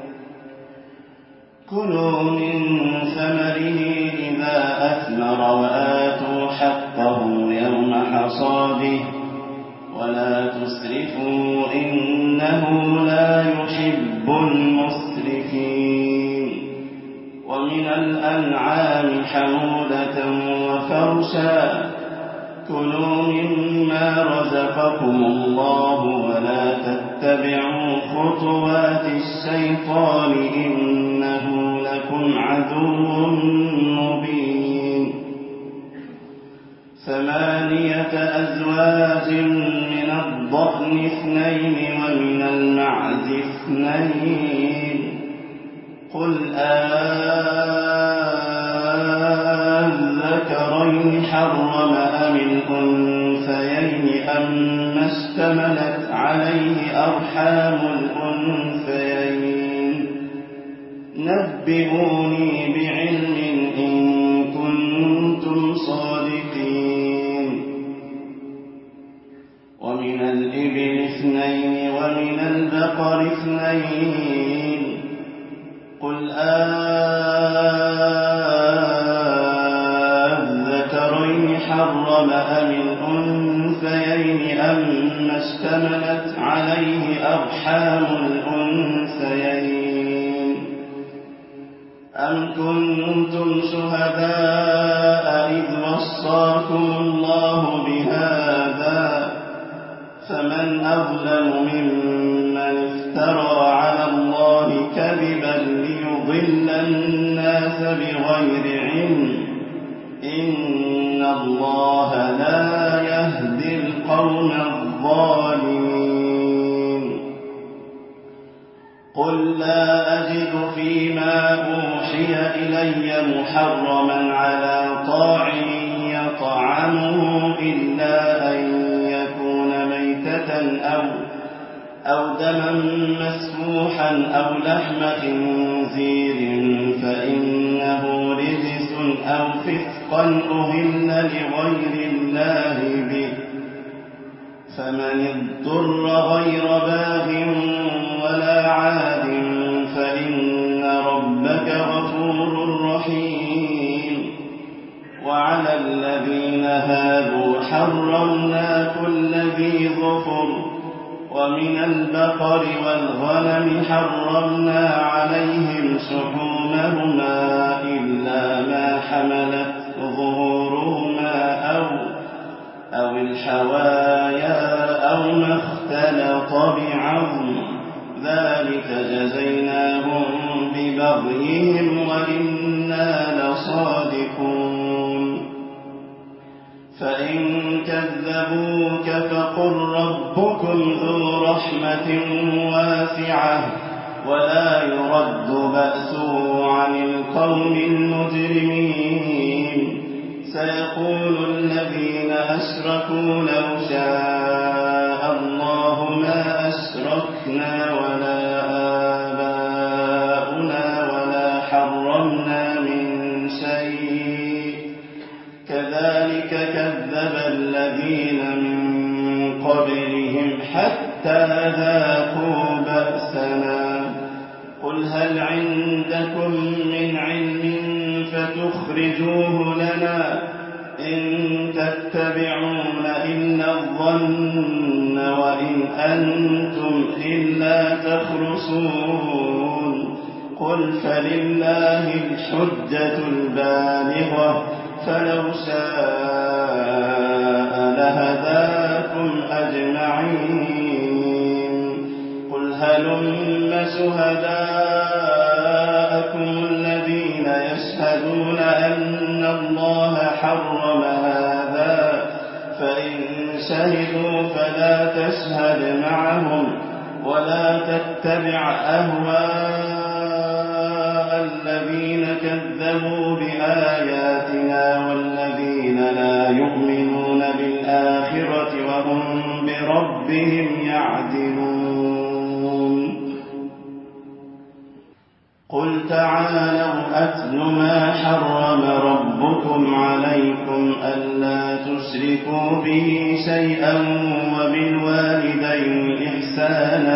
كلوا من ثمره إذا أثمر وآتوا حقه يوم حصاده ولا تسرفوا إنه لا يحب المسرفين ومن الأنعام حمولة وفرشا كلوا مما رزقكم الله ولا تتبعوا خطوات الشيطان إنه لكم عدو مبين 8 أزواج من الضأن 2 ومن المعز 2 قل الذكرين حرم أم الأنثيين أما اشتملت عليه أرحام الأنثيين نبئوني بعلم إن كنتم صادقين ومن الإبل 2 ومن البقر 2 قل الذكرين حرم أم الأنثيين أما اشتملت عليه أرحام الأنثيين أم كنتم شهداء إذ وصاكم الله بهذا فمن أظلم ممن افترى على الله كذبا ليضل الناس بغير علم إن الله لا يهدي القوم الظالمين قل لا أجد فيما أوحي إلي محرما على طاعم يطعمه إلا أن يكون ميتة أو دما مسفوحا أو لحم خنزير فإنه رجس أو فسقا أهل لغير الله به فمن اضطر غير باغ ولا عاد فإن ربك غفور رحيم وعلى الذين هادوا حرمنا كل ذي ظفر ومن البقر والغنم حرمنا عليهم شحومهما إلا ما حملت ظهورهما أو الحوايا أو ما اختلط بعظم ذلك جزيناهم ببغيهم وإنا لصادقون فإن كذبوك فقل ربكم ذو رحمة واسعة ولا يرد بأسه عن القوم المجرمين سيقول الذين أشركوا لو شاء الله ما أشركنا ولا آباؤنا ولا حرمنا من شيء كذلك كذب الذين من قبلهم حتى ذاقوا بأسنا قل هل عندكم من علم فتخرجوه لنا إن تتبعون إلا الظن وإن أنتم إلا تخرصون قل فلله الحجة البالغة فلو شاء لهداكم أجمعين قل هلم شهداءكم الذين يشهدون أن الله حرم هذا فإن شهدوا فلا تشهد معهم ولا تتبع أهواء الذين كذبوا بآياتنا والذين لا يؤمنون بالآخرة وهم بربهم يعدلون قل تعالوا أتل ما حرم ربكم عليكم ألا تشركوا به شيئا وبالوالدين إحسانا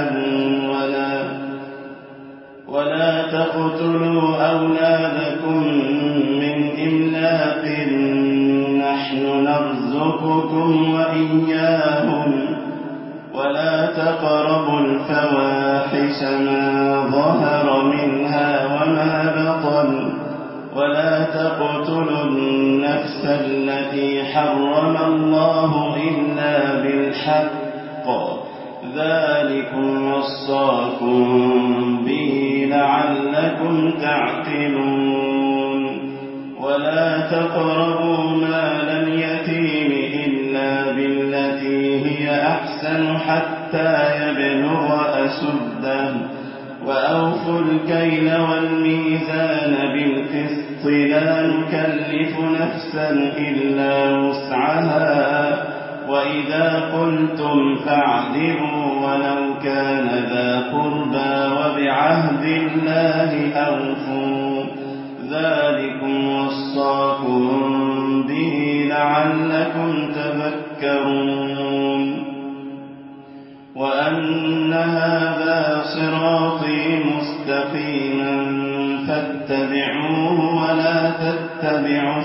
ولا تقتلوا أولادكم من إملاق نحن نرزقكم وإياهم ولا تقربوا الفواحش ما ظهر منها وما بطن ولا تقتلوا النفس التي حرم الله إلا بالحق ذلكم وصاكم به لعلكم تعقلون ولا تقربوا مال اليتيم إلا بالتي هي أحسن حتى يبلغ أشده وأوفوا الكيل والميزان بالقسط لا نكلف نفسا إلا وسعها وإذا قلتم فاعدلوا ولو كان ذا قربى وبعهد الله أوفوا ذلكم وصاكم به لعلكم تذكرون وأن هذا صراطي مستقيما فاتبعوه ولا تتبعوا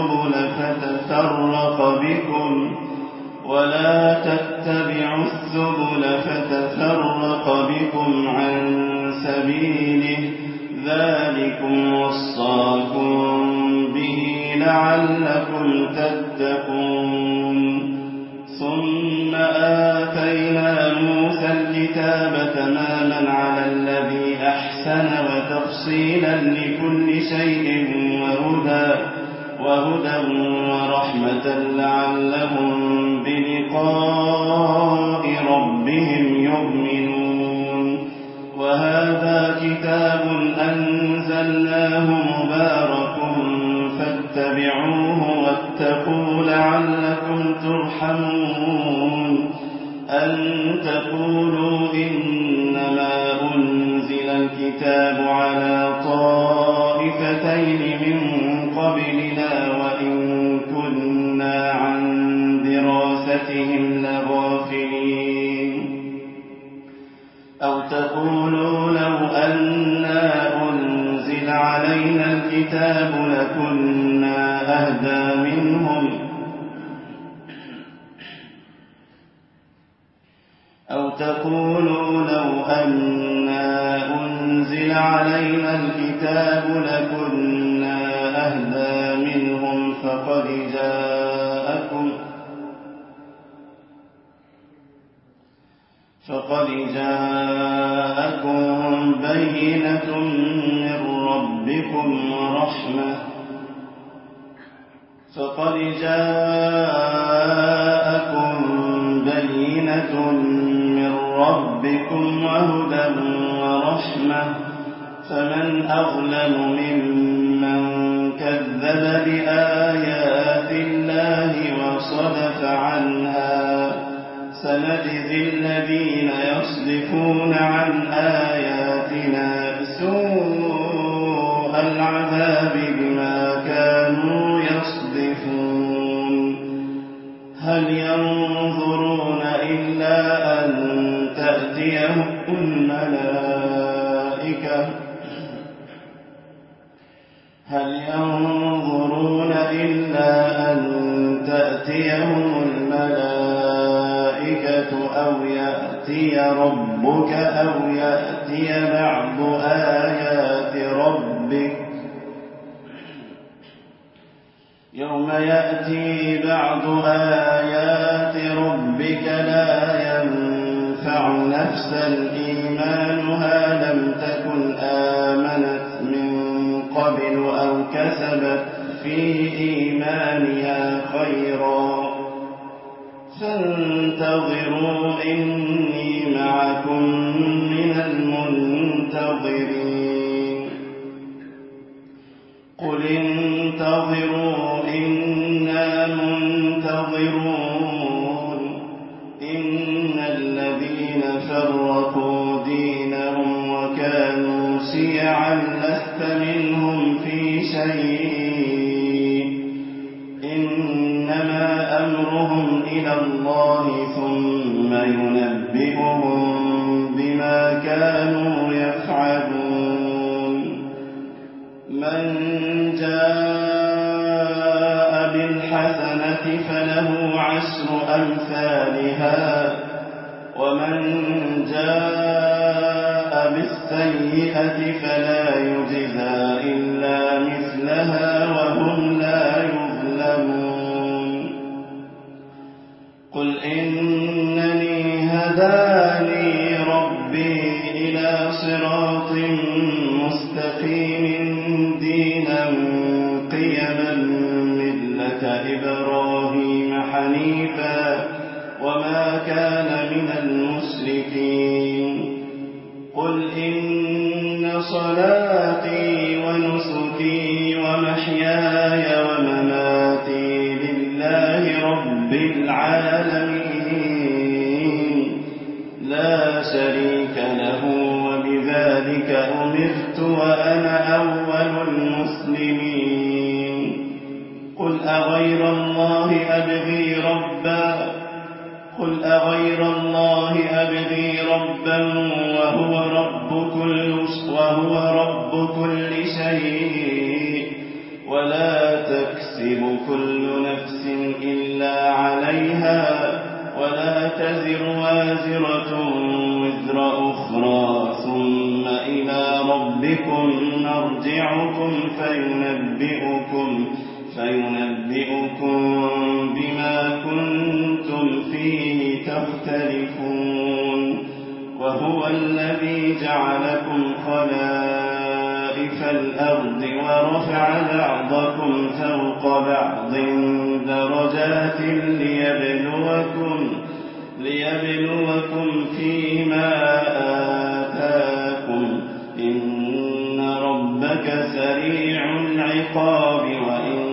السبل فتفرق بكم عن سبيله ذلكم وصاكم به لعلكم تتقون ثم آتينا موسى الكتاب تماما على الذي أحسن وتفصيلا لكل شيء وهدى ورحمة لعلهم بلقاء ربهم يؤمنون وهذا كتاب أنزلناه مبارك فاتبعوه واتقوا لعلكم ترحمون أن تقولوا إنما أنزل الكتاب على طائفتين من قبلنا وإن كنا عن دراستهم لغافلين أو تقولوا لو أنا أنزل علينا الكتاب لكنا أهدى منهم أو تقولوا لو أنا أنزل علينا الكتاب لكنا أهدى منهم فقد جاءكم بينة من ربكم وهدى ورحمة فمن أظلم ممن كذب بآيات الله وصدف عنها سنجزي الذين يصدفون عن آياتنا سوء العذاب بما كانوا يصدفون هل ينظرون إلا أن تأتيهم الملائكة أو يأتي ربك أو يأتي بعض آيات ربك يوم يأتي بعض آيات ربك لا ينفع نفسا إيمانها لم تكن آمنت من قبل أو كسبت في إيمانها خيرا فانتظروا إني معكم من المنتظرين قل انتظروا إنا منتظرون إن الذين فرقوا دينهم وكانوا شيعا لست منهم في شيء إنما أمرهم إلى الله ثم ينبئهم بما كانوا يفعلون من جاء بالحسنة فله عشر أمثالها ومن جاء بالسيئة فلا يجزى إلا مثلها وهم لا يظلمون قل إنني هداني ربي إلى صراط مستقيم دينا قيما ملة إبراهيم حنيفا وما كان من المشركين قل إن صلاتي ونسكي ومحياي شريك له وبذلك أمرت وأنا أول المسلمين قل أغير الله أبغي ربا وهو رب كل شيء ولا تكسب كل نفس إلا عليها ولا تزر وازرة وزر أخرى ثم إلى ربكم نرجعكم فينبئكم بما كنتم فيه تختلفون وهو الذي جعلكم خلائف الأرض ورفع بعضكم فوق بعض درجات ليبلوكم فيما آتاكم إن ربك سريع العقاب وإن